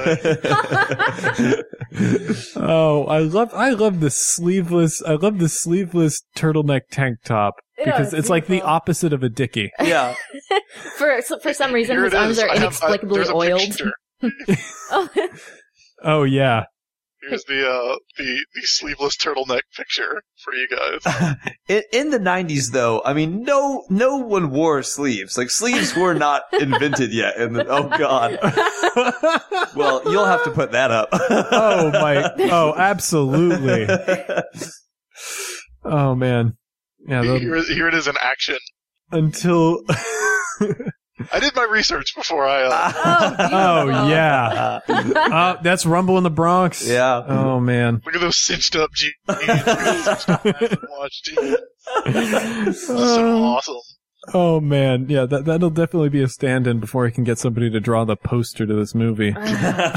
display. Oh, I love, I love the sleeveless, I love the sleeveless turtleneck tank top Yeah, because it's it's like the beautiful. opposite of a dickie. Yeah. For for some reason, Here his it arms is. are I have- I- inexplicably there's a oiled. picture. Oh, Oh yeah. Here's the uh the the sleeveless turtleneck picture for you guys. In, in the nineties, though, I mean, no, no one wore sleeves. Like sleeves were not invented yet. And oh god. Well, you'll have to put that up. Oh my, oh, absolutely. Oh man. Yeah, the- Here, here it is in action. until, I did my research before I. Uh, oh, oh beautiful. yeah. Uh, that's Rumble in the Bronx. Yeah. Oh man. Look at those cinched up jeans. Cinched up watch jeans. So awesome. Oh man, yeah, that that'll definitely be a stand-in before I can get somebody to draw the poster to this movie. Um,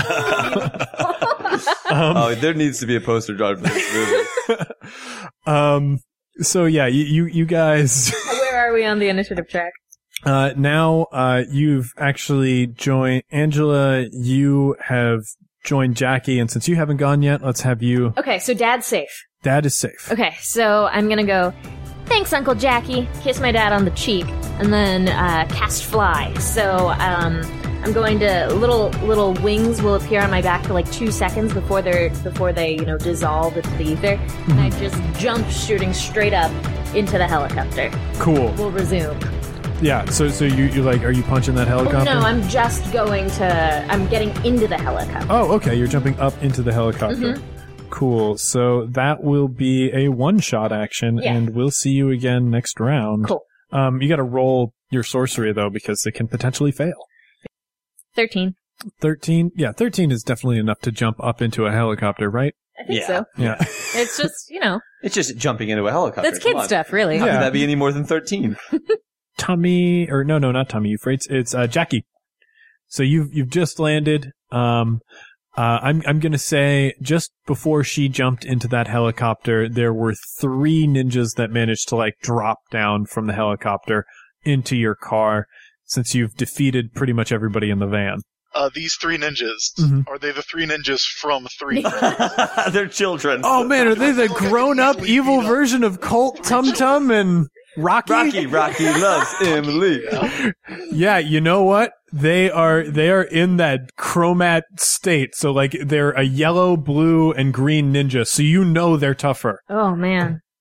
Oh, there needs to be a poster drawn for this movie. um. So yeah, you you, you guys. Where are we on the initiative track? Uh, now, uh, you've actually joined Angela. You have joined Jackie, and since you haven't gone yet, let's have you. Okay, so Dad's safe. Dad is safe. Okay, so I'm gonna go, thanks, Uncle Jackie, kiss my dad on the cheek, and then uh, cast fly. So um, I'm going to little little wings will appear on my back for like two seconds before they're before they you know dissolve into the ether, and I just jump shooting straight up into the helicopter. Cool. We'll resume. Yeah. So so you you like are you punching that helicopter? No, I'm just going to. I'm getting into the helicopter. Oh, okay. You're jumping up into the helicopter. Mm-hmm. Cool. So that will be a one-shot action, Yeah. and we'll see you again next round. Cool. Um, you got to roll your sorcery though, because it can potentially fail. Thirteen. Thirteen. Yeah, thirteen is definitely enough to jump up into a helicopter, right? I think Yeah. so. Yeah. It's just you know It's just jumping into a helicopter. that's Come kid on. stuff, really. How Yeah. could that be any more than thirteen? Tommy, or no, no, not Tommy. You it's it's uh, Jackie. So you've you've just landed. Um, uh, I'm I'm gonna say just before she jumped into that helicopter, there were three ninjas that managed to like drop down from the helicopter into your car. Since you've defeated pretty much everybody in the van. Uh, these three ninjas, Mhm. are they the three ninjas from three? They're children. Oh man, are they the grown-up evil version of Colt, Tum Tum, and Rocky? Rocky, Rocky loves Emily. Yeah, you know what? They are they are in that chromat state. So like they're a yellow, blue, and green ninja. So you know they're tougher. Oh man.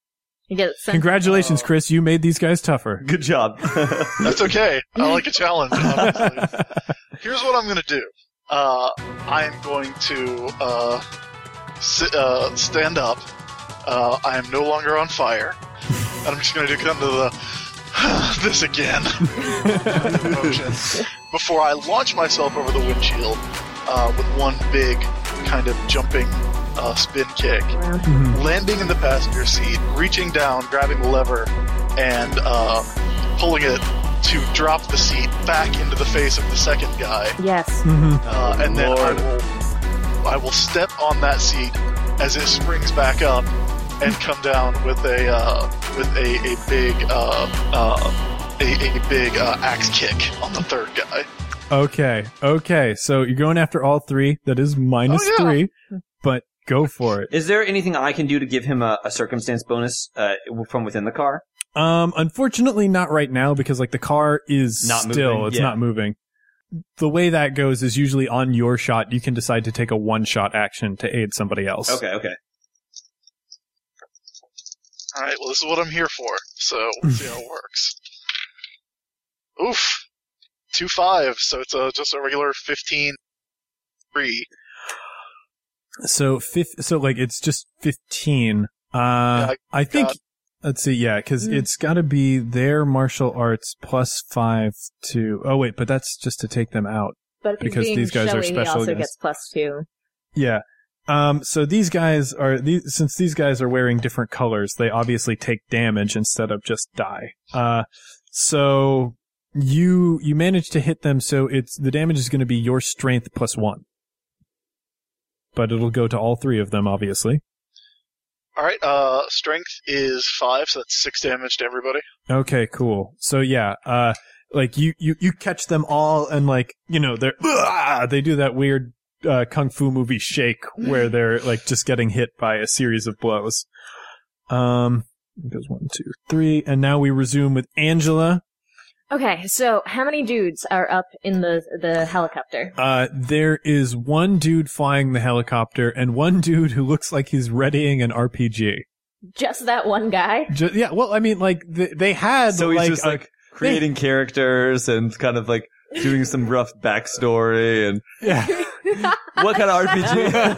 You get sent- Congratulations, Oh. Chris. You made these guys tougher. Good job. That's okay. I like a challenge, obviously. Here's what I'm going to do. Uh, I'm going to uh, sit, uh, stand up. Uh, I am no longer on fire. And I'm just going to do kind of the this again motion before I launch myself over the windshield uh, with one big kind of jumping uh, spin kick, Mhm. landing in the passenger seat, reaching down, grabbing the lever, and uh, pulling it to drop the seat back into the face of the second guy. Yes. Mhm. Uh, and then I Lord. will, I will step on that seat as it springs back up and come down with a uh, with a a big uh, uh, a, a big uh, axe kick on the third guy. Okay, okay. So you're going after all three. That is minus Oh, yeah. three, but go for it. Is there anything I can do to give him a, a circumstance bonus uh, from within the car? Um, unfortunately, not right now because like the car is Not still, moving, it's yeah. not moving. The way that goes is usually on your shot. You can decide to take a one-shot action to aid somebody else. Okay, okay. All right, well, this is what I'm here for, so we'll see how it works. Oof, two five, so it's a, just a regular fifteen three. So fifth, so like it's just fifteen. Uh, I I think. got- Let's see, yeah, because Mm. it's got to be their martial arts plus five to. Oh wait, but that's just to take them out. But if he's Because being these guys are showy, special he also guys. gets plus two. Yeah. Um, so these guys are these since these guys are wearing different colors, they obviously take damage instead of just die. Uh, so you you manage to hit them, so it's the damage is going to be your strength plus one, but it'll go to all three of them, obviously. All right, uh, strength is five, so that's six damage to everybody. Okay, cool. So yeah, uh, like you you you catch them all, and like you know they're "Ugh!" They do that weird uh, kung fu movie shake where they're like just getting hit by a series of blows. Um, it goes one, two, three, and now we resume with Angela. Okay, so how many dudes are up in the the helicopter? Uh, there is one dude flying the helicopter and one dude who looks like he's readying an R P G. Just that one guy? Ju- yeah, well, I mean, like they, they had So he's like, just a- like creating characters and kind of like doing some rough backstory and yeah. what kind of R P G?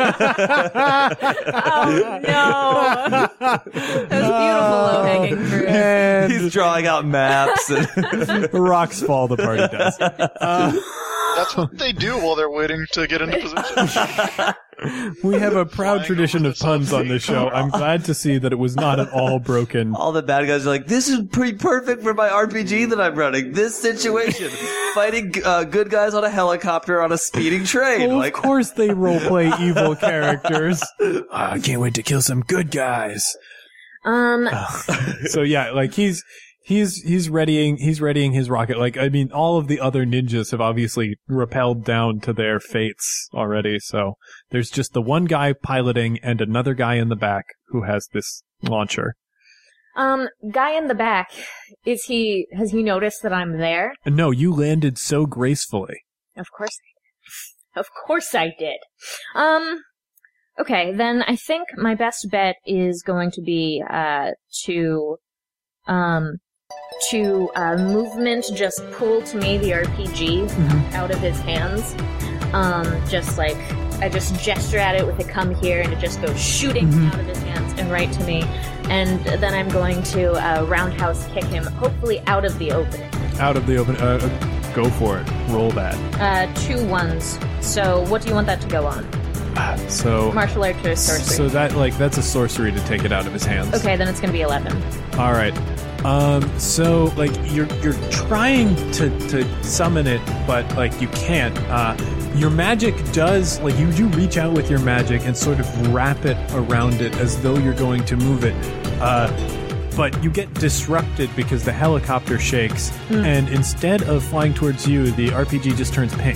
Oh no! That was beautiful low-hanging fruit. And He's drawing out maps and rocks fall. The party does. Uh, That's what they do while they're waiting to get into position. we have a proud Flying tradition over of the puns on subsea. this show. I'm glad to see that it was not at all broken. all the bad guys are like, this is pretty perfect for my R P G that I'm running. This situation. Fighting uh, good guys on a helicopter on a speeding train. Well, like, of course they roleplay evil characters. I can't wait to kill some good guys. Um, So yeah, like he's he's he's readying he's readying his rocket. Like I mean, all of the other ninjas have obviously rappelled down to their fates already. So there's just the one guy piloting and another guy in the back who has this launcher. um, guy in the back, is he, has he noticed that I'm there? And no, you landed so gracefully. Of course I did. Of course I did. Um, okay, then I think my best bet is going to be, uh, to, um, to, uh, movement just pull to me the R P G out of his hands. Um, just like, I just gesture at it with a come here and it just goes shooting Mhm. out of his hands and right to me. And then I'm going to, uh, roundhouse kick him, hopefully out of the opening. Out of the open. Uh, uh, go for it. Roll that. Uh, two ones. So what do you want that to go on? So. Martial arts or sorcery? So that like that's a sorcery to take it out of his hands. Okay, then it's gonna be eleven. All right. Um. So like you're you're trying to to summon it, but like you can't. Uh. Your magic does like you do reach out with your magic and sort of wrap it around it as though you're going to move it. Uh. But you get disrupted because the helicopter shakes, Mm. and instead of flying towards you, the R P G just turns pink.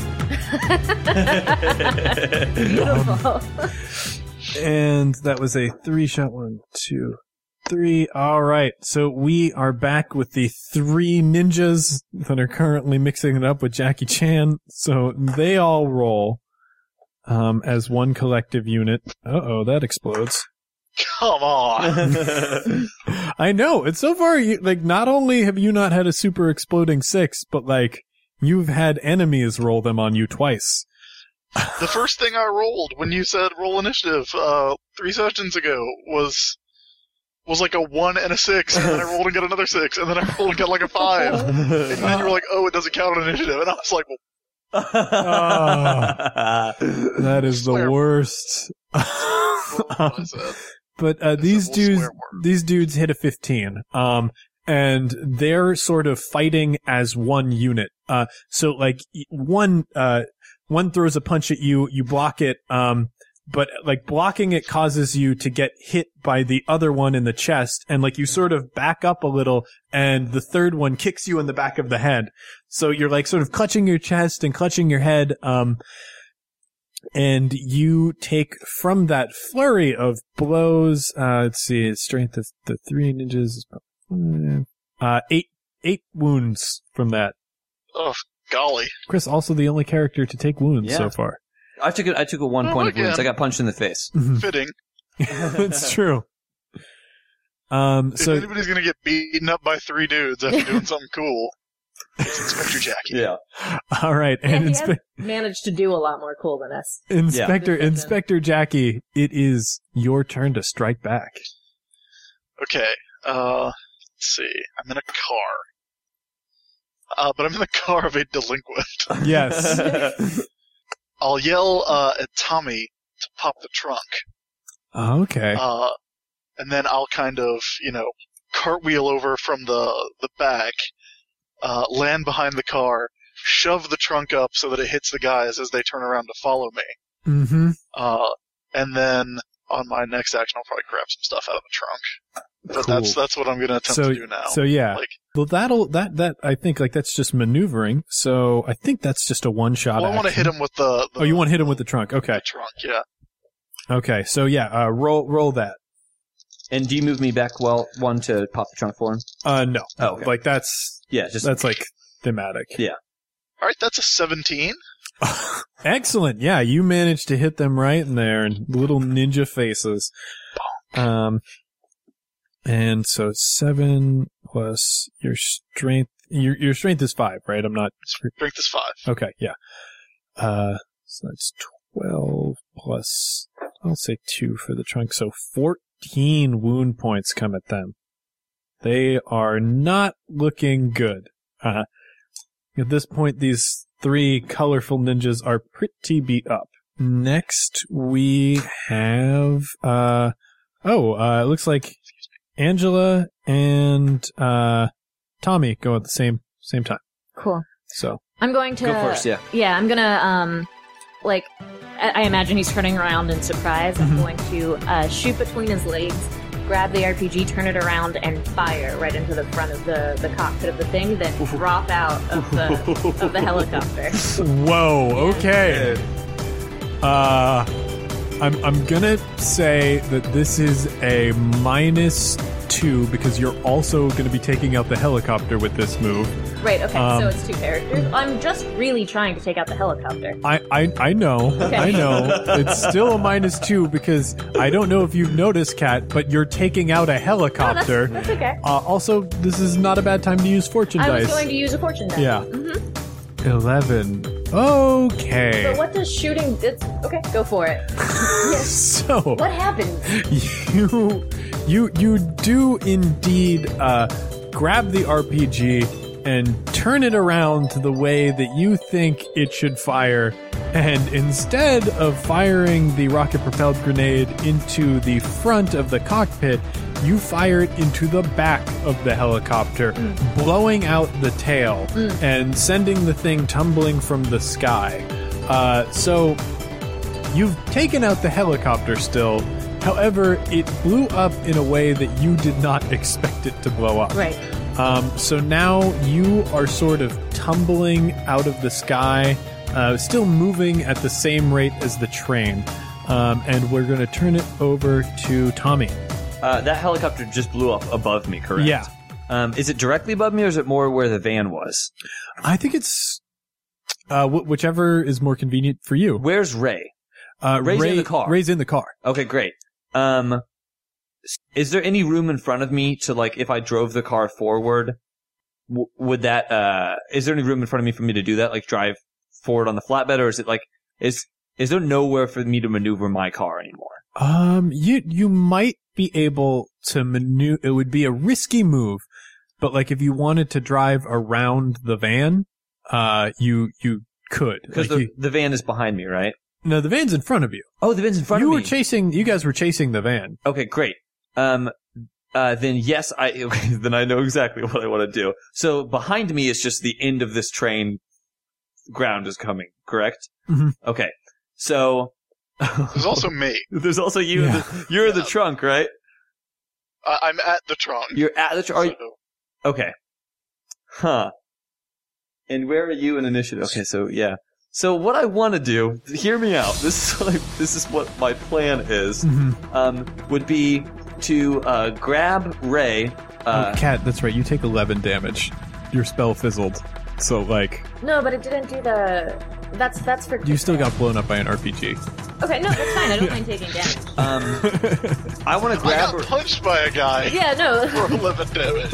Beautiful. And that was a three shot. One, two, three. All right. So we are back with the three ninjas that are currently mixing it up with Jackie Chan. So they all roll um, as one collective unit. Uh-oh, that explodes. Come on. I know. It's so far, you, like, not only have you not had a super exploding six, but, like, you've had enemies roll them on you twice. The first thing I rolled when you said roll initiative, uh, three sessions ago was, was like a one and a six, and then I rolled and got another six, and then I rolled and got like a five. And then you were like, oh, it doesn't count on initiative. And I was like, well, Oh, that is the Swear worst. what was that? But uh, It's a these whole dudes, swear word. these dudes hit a fifteen, um, and they're sort of fighting as one unit. Uh, so like e- one, uh, one throws a punch at you, you block it, um, but like blocking it causes you to get hit by the other one in the chest, and like you sort of back up a little, and the third one kicks you in the back of the head. So you're like sort of clutching your chest and clutching your head, um, and you take from that flurry of blows, uh, let's see, strength of the three ninjas is probably, uh, eight, eight wounds from that. Oh, golly. Chris, also the only character to take wounds Yeah. so far. I took a, I took a one Oh, point of again. wounds. I got punched in the face. Fitting. It's true. Um, If so, anybody's gonna get beaten up by three dudes after doing something cool, it's Inspector Jackie. Yeah. all right, Yeah, and he inspe- has managed to do a lot more cool than us. Inspector, Yeah. Inspector Jackie, it is your turn to strike back. Okay, uh, let's see. I'm in a car. Uh, but I'm in the car of a delinquent. Yes. I'll yell, uh, at Tommy to pop the trunk. Okay. Uh, and then I'll kind of, you know, cartwheel over from the, the back, uh, land behind the car, shove the trunk up so that it hits the guys as they turn around to follow me. Mm-hmm. Uh, and then on my next action, I'll probably grab some stuff out of the trunk. But Cool. that's, that's what I'm gonna attempt So, to do now. so yeah. Like, Well, that'll, that, that, I think, like, that's just maneuvering. So I think that's just a one-shot well, I want to action. hit him with the, the Oh, you want to hit him with the trunk. Okay. the trunk, yeah. Okay. So yeah, uh, roll, roll that. And do you move me back well one to pop the trunk for him? Uh, no. Oh, okay. Like, that's, Yeah, just that's like thematic. Yeah. Alright, that's a seventeen. Excellent. Yeah, you managed to hit them right in there, and little ninja faces. Um, and so seven plus your strength. Your your strength is five, right? I'm not. Strength is five. Okay, yeah. Uh, so that's twelve plus. I'll say two for the trunk. So fourteen wound points come at them. They are not looking good. Uh, at this point, these three colorful ninjas are pretty beat up. Next, we have, uh, oh, uh, it looks like Angela and, uh, Tommy go at the same, same time. Cool. So, I'm going to Go first, yeah. Yeah, I'm gonna um, like, I, I imagine he's turning around in surprise. Mhm. I'm going to uh, shoot between his legs, grab the R P G, turn it around, and fire right into the front of the, the cockpit of the thing. Then drop out of the of the helicopter. whoa, okay. Uh, I'm, I'm gonna say that this is a minus two because you're also gonna be taking out the helicopter with this move. Right. Okay. Um, so it's two characters. I'm just really trying to take out the helicopter. I, I, I know, Okay. I know. It's still a minus two because I don't know if you've noticed, Kat, but you're taking out a Oh, that's, helicopter. that's okay. Uh, also, this is not a bad time to use fortune I dice. was going to use a fortune die. Yeah. Mm-hmm. Eleven. Okay. But what does shooting? It's okay. Go for it. So What happens? you you you do indeed uh, grab the R P G and turn it around to the way that you think it should fire, and instead of firing the rocket-propelled grenade into the front of the cockpit, you fire it into the back of the helicopter, blowing out the tail and sending the thing tumbling from the sky. Uh, so you've taken out the helicopter still. However, it blew up in a way that you did not expect it to blow up. Right. Um, so now you are sort of tumbling out of the sky, uh, still moving at the same rate as the train. Um, and we're going to turn it over to Tommy. Uh, that helicopter just blew up above me, correct? Yeah. Um, is it directly above me, or is it more where the van was? I think it's uh, wh- whichever is more convenient for you. Where's Ray? Uh, Ray's in Ray- the car. Ray's in the car. Okay, great. Um, is there any room in front of me to, like, if I drove the car forward, w- would that, uh, is there any room in front of me for me to do that? Like, drive forward on the flatbed? Or is it, like, is, is there nowhere for me to maneuver my car anymore? Um, you, you might be able to maneuver, it would be a risky move, but, like, if you wanted to drive around the van, uh, you, you could. Because like the, you, the van is behind me, right? no, the van's in front of you. Oh, the van's in front You of me. were chasing, you guys were chasing the van. Okay, great. Um, uh, then yes, I, okay, then I know exactly what I want to do. So behind me is just the end of this train. Ground is coming, correct? Mhm. Okay. So. There's also me. There's also you. Yeah. In the, you're in the trunk, right? Uh, I'm at the trunk. You're at the trunk. so- Okay. Huh. And where are you in initiative? Okay, so yeah. So what I want to do, hear me out. This is what I, this is what my plan is. Mm-hmm. Um, would be to uh, grab Ray. Uh, oh, Kat, that's right. You take eleven damage. Your spell fizzled. So, like, No, but it didn't do the. That's that's for. you still got blown up by an R P G. Okay, no, that's fine. I don't mind taking damage. Um, I want to I grab. got punched by a guy Yeah, no. for eleven damage.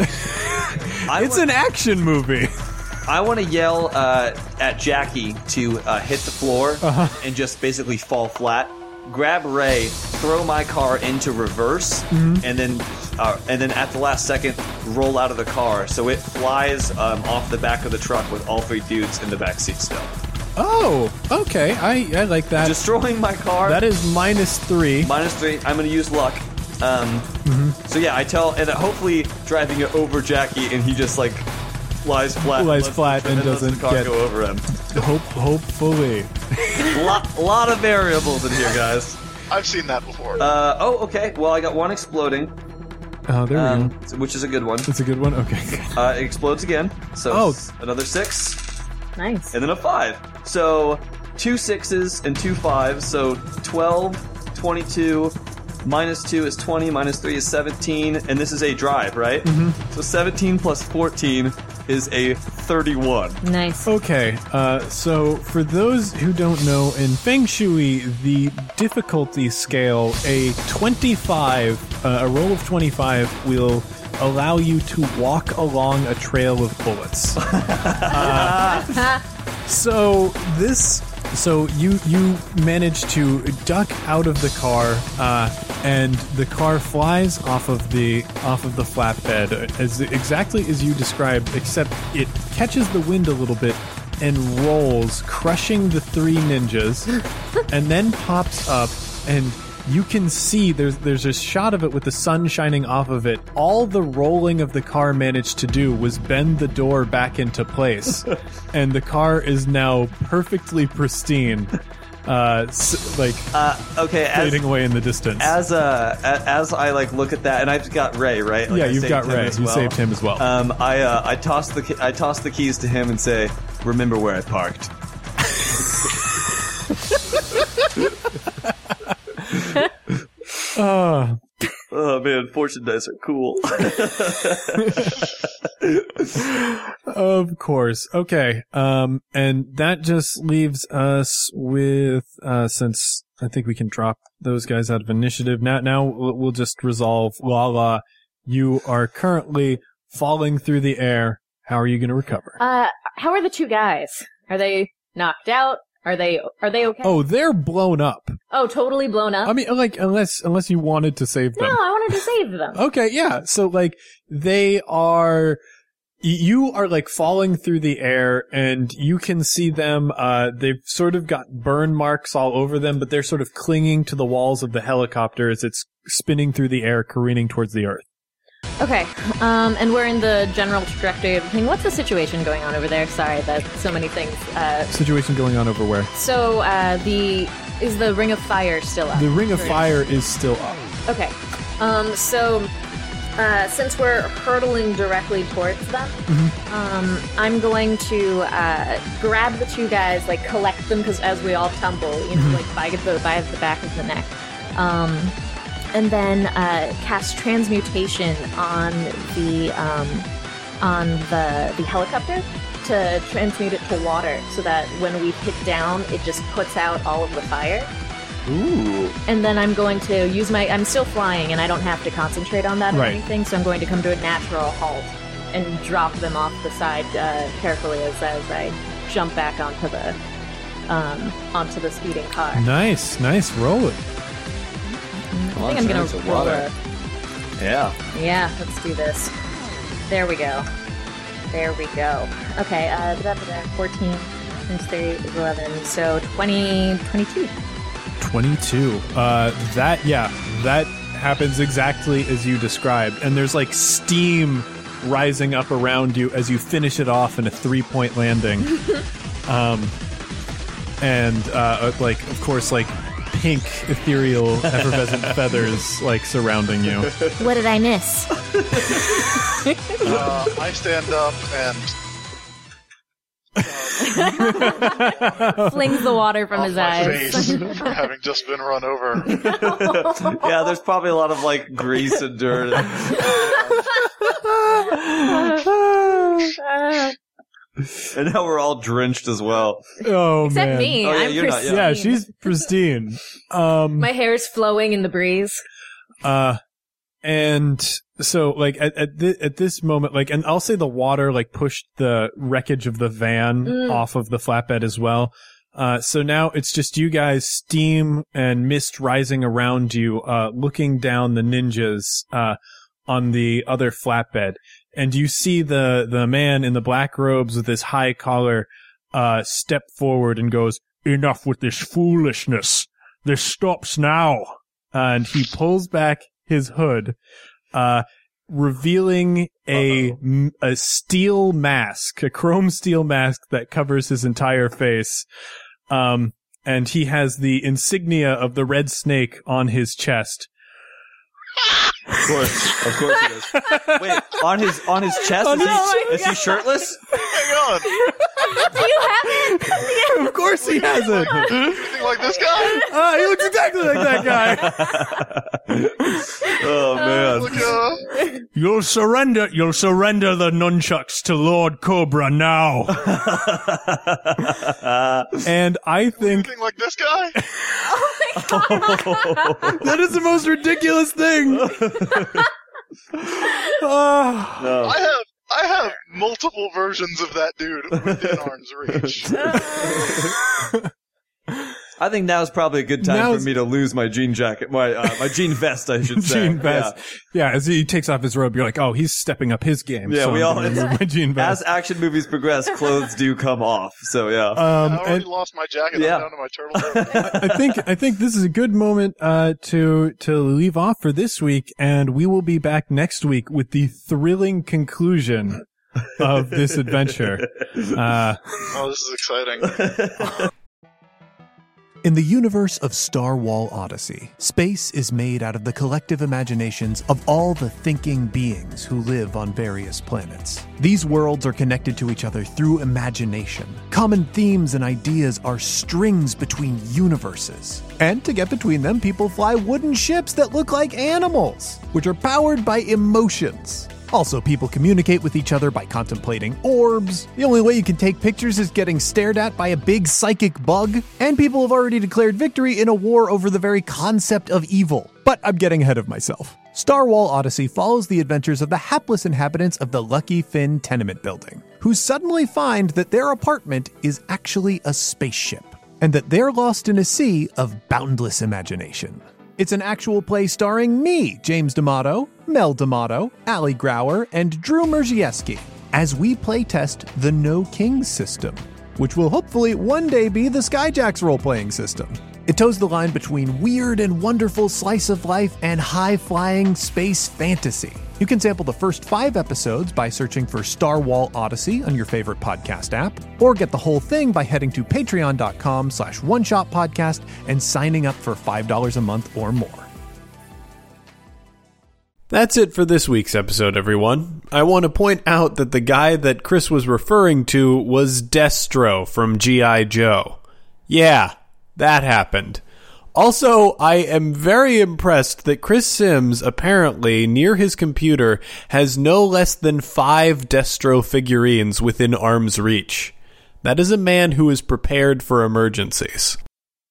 I It's wa- an action movie. I want to yell uh, at Jackie to uh, hit the floor Uh-huh. and just basically fall flat. Grab Ray, throw my car into reverse, Mm-hmm. and then uh, and then at the last second roll out of the car so it flies um, off the back of the truck with all three dudes in the back seat still. Oh, okay. I, I like that. Destroying my car. That is minus three. Minus three. I'm going to use luck. Um, So yeah, I tell, and hopefully driving it over Jackie, and he just like flies flat, Flies lets flat the, and lets doesn't the car get- go over him. Hope, hopefully. lot, lot of variables in here, guys. I've seen that before. Uh, oh, okay. Well, I got one exploding, Oh, there we um, go. which is a good one. That's a good one. Okay. Uh, it explodes again. So Oh. s- another six, Nice. and then a five. So two sixes and two fives. So twelve, twenty-two. Minus two is twenty, minus three is seventeen, and this is a drive, right? Mm-hmm. So seventeen plus fourteen is a thirty-one. Nice. Okay, uh, so for those who don't know, in Feng Shui, the difficulty scale, a twenty-five, uh, a roll of twenty-five will allow you to walk along a trail of bullets. Uh, so this, so you you manage to duck out of the car, uh, and the car flies off of the off of the flatbed as exactly as you described, except it catches the wind a little bit and rolls, crushing the three ninjas, and then pops up, and you can see there's there's a shot of it with the sun shining off of it. All the rolling of the car managed to do was bend the door back into place, and the car is now perfectly pristine, uh, s- like Uh, okay, as, fading away in the distance. as uh a- as I like look at that, and I've got Ray, right? Like, yeah, I you've saved got him Ray. as You well. saved him as well. Um, I uh, I toss the ki- I toss the keys to him and say, "Remember where I parked." Uh, Oh man, fortune dice are cool. Of course. Okay. Um, and that just leaves us with, uh, since I think we can drop those guys out of initiative. Now, now we'll we'll just resolve. Lala, you are currently falling through the air. How are you going to recover? Uh, how are the two guys? Are they knocked out? Are they are they okay? Oh, they're blown up. Oh, totally blown up? I mean, like, unless, unless you wanted to save no, them. I wanted to save them. Okay, yeah. So, like, they are, y- you are, like, falling through the air, and you can see them, uh, they've sort of got burn marks all over them, but they're sort of clinging to the walls of the helicopter as it's spinning through the air, careening towards the earth. Okay, um, and we're in the general trajectory of the thing. What's the situation going on over there? Sorry, that so many things. Uh, Situation going on over where? so, uh, the, is the Ring of Fire still up? The Ring of Or- Fire is still up. Okay, um, so, uh, since we're hurtling directly towards them, um, I'm going to, uh, grab the two guys, like, collect them, because as we all tumble, you know, like, by the, by the back of the neck. Um, and then uh, cast transmutation on the um, on the the helicopter to transmute it to water, so that when we hit down, it just puts out all of the fire. Ooh. And then I'm going to use my... I'm still flying, and I don't have to concentrate on that or Right. anything, so I'm going to come to a natural halt and drop them off the side uh, carefully as, as I jump back onto the um, onto the speeding car. Nice, nice. Roll it. I think I'm going to roll a... Yeah. Yeah, let's do this. There we go. There we go. Okay, uh, fourteen times three is eleven, so twenty, twenty-two. twenty-two. Uh, that, yeah, that happens exactly as you described. And there's like steam rising up around you as you finish it off in a three-point landing. um, and, uh, like, of course, like, pink, ethereal, effervescent feathers, like, surrounding you. What did I miss? Uh, I stand up and Flings the water from off his my eyes. face from having just been run over. Yeah, there's probably a lot of like grease and dirt. And now we're all drenched as well. Oh, Except man. me. Oh, yeah, I'm you're not, pristine. Yeah, she's pristine. Um, My hair is flowing in the breeze. Uh, and so like at at, th- at this moment, like, and I'll say the water like pushed the wreckage of the van Mm. off of the flatbed as well. Uh, so now it's just you guys, steam and mist rising around you, uh, looking down the ninjas, uh, on the other flatbed. And you see the, the man in the black robes with his high collar, uh, step forward and goes, "Enough with this foolishness. This stops now." And he pulls back his hood, uh, revealing a, m- a steel mask, a chrome steel mask that covers his entire face. Um, and he has the insignia of the red snake on his chest. Of course, of course he does. Wait, on his on his chest? On is, his he, is he shirtless? Hang on. Do you have it? Of course he has it. Anything like this guy? Ah, he looks exactly like that guy. Oh man. Look, uh, You'll surrender, you'll surrender the nunchucks to Lord Cobra now. And I think anything like this guy? that is the most ridiculous thing. Ah. No. I have I have multiple versions of that dude within arm's reach. I think now's probably a good time Now's- for me to lose my jean jacket, my uh, my jean vest, I should say. Jean vest. Yeah. as he takes off his robe, you're like, oh, he's stepping up his game. Yeah, so we I'm all- gonna remove my jean Yeah. As vest. action movies progress, clothes do come off. So yeah. Um, I already and lost my jacket. Yeah. I'm down to my turtleneck. I think I think this is a good moment uh, to to leave off for this week, and we will be back next week with the thrilling conclusion of this adventure. Uh, Oh, this is exciting. In the universe of Star Wall Odyssey, space is made out of the collective imaginations of all the thinking beings who live on various planets. These worlds are connected to each other through imagination. Common themes and ideas are strings between universes. And to get between them, people fly wooden ships that look like animals, which are powered by emotions. Also, people communicate with each other by contemplating orbs. The only way you can take pictures is getting stared at by a big psychic bug. And people have already declared victory in a war over the very concept of evil. But I'm getting ahead of myself. Star Wall Odyssey follows the adventures of the hapless inhabitants of the Lucky Finn tenement building, who suddenly find that their apartment is actually a spaceship, and that they're lost in a sea of boundless imagination. It's an actual play starring me, James D'Amato, Mel D'Amato, Ali Grauer, and Drew Merzieski, as we playtest the No Kings system, which will hopefully one day be the Skyjacks role-playing system. It toes the line between weird and wonderful slice of life and high-flying space fantasy. You can sample the first five episodes by searching for Star Wall Odyssey on your favorite podcast app, or get the whole thing by heading to patreon.com slash one-shot podcast and signing up for five dollars a month or more. That's it for this week's episode, everyone. I want to point out that the guy that Chris was referring to was Destro from G I. Joe. Yeah, that happened. Also, I am very impressed that Chris Sims, apparently, near his computer, has no less than five Destro figurines within arm's reach. That is a man who is prepared for emergencies.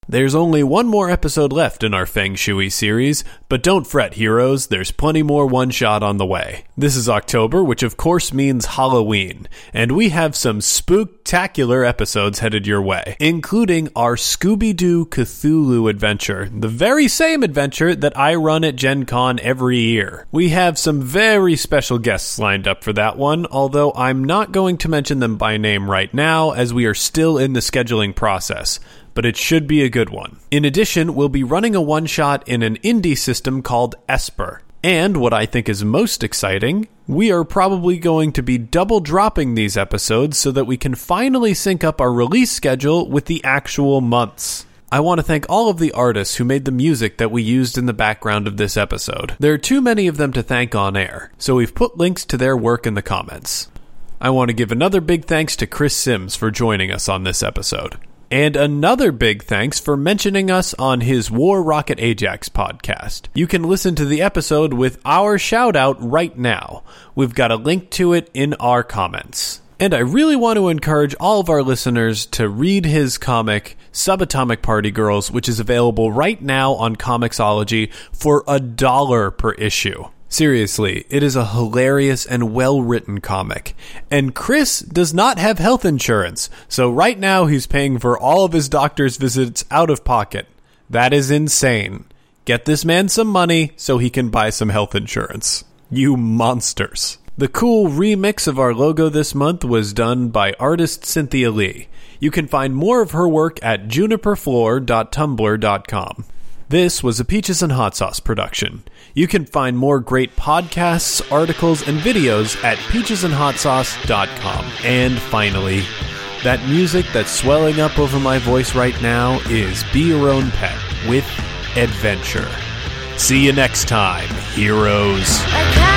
There's only one more episode left in our Feng Shui series, but don't fret, heroes, there's plenty more one-shot on the way. This is October, which of course means Halloween, and we have some spooktacular episodes headed your way, including our Scooby-Doo Cthulhu adventure, the very same adventure that I run at Gen Con every year. We have some very special guests lined up for that one, although I'm not going to mention them by name right now, as we are still in the scheduling process. But it should be a good one. In addition, we'll be running a one-shot in an indie system called Esper. And what I think is most exciting, we are probably going to be double dropping these episodes so that we can finally sync up our release schedule with the actual months. I want to thank all of the artists who made the music that we used in the background of this episode. There are too many of them to thank on air, so we've put links to their work in the comments. I want to give another big thanks to Chris Sims for joining us on this episode. And another big thanks for mentioning us on his War Rocket Ajax podcast. You can listen to the episode with our shout out right now. We've got a link to it in our comments. And I really want to encourage all of our listeners to read his comic, Subatomic Party Girls, which is available right now on Comixology for a dollar per issue. Seriously, it is a hilarious and well-written comic. And Chris does not have health insurance, so right now he's paying for all of his doctor's visits out of pocket. That is insane. Get this man some money so he can buy some health insurance. You monsters. The cool remix of our logo this month was done by artist Cynthia Lee. You can find more of her work at juniper floor dot tumblr dot com. This was a Peaches and Hot Sauce production. You can find more great podcasts, articles, and videos at peaches and hot sauce dot com. And finally, that music that's swelling up over my voice right now is Be Your Own Pet with Adventure. See you next time, heroes.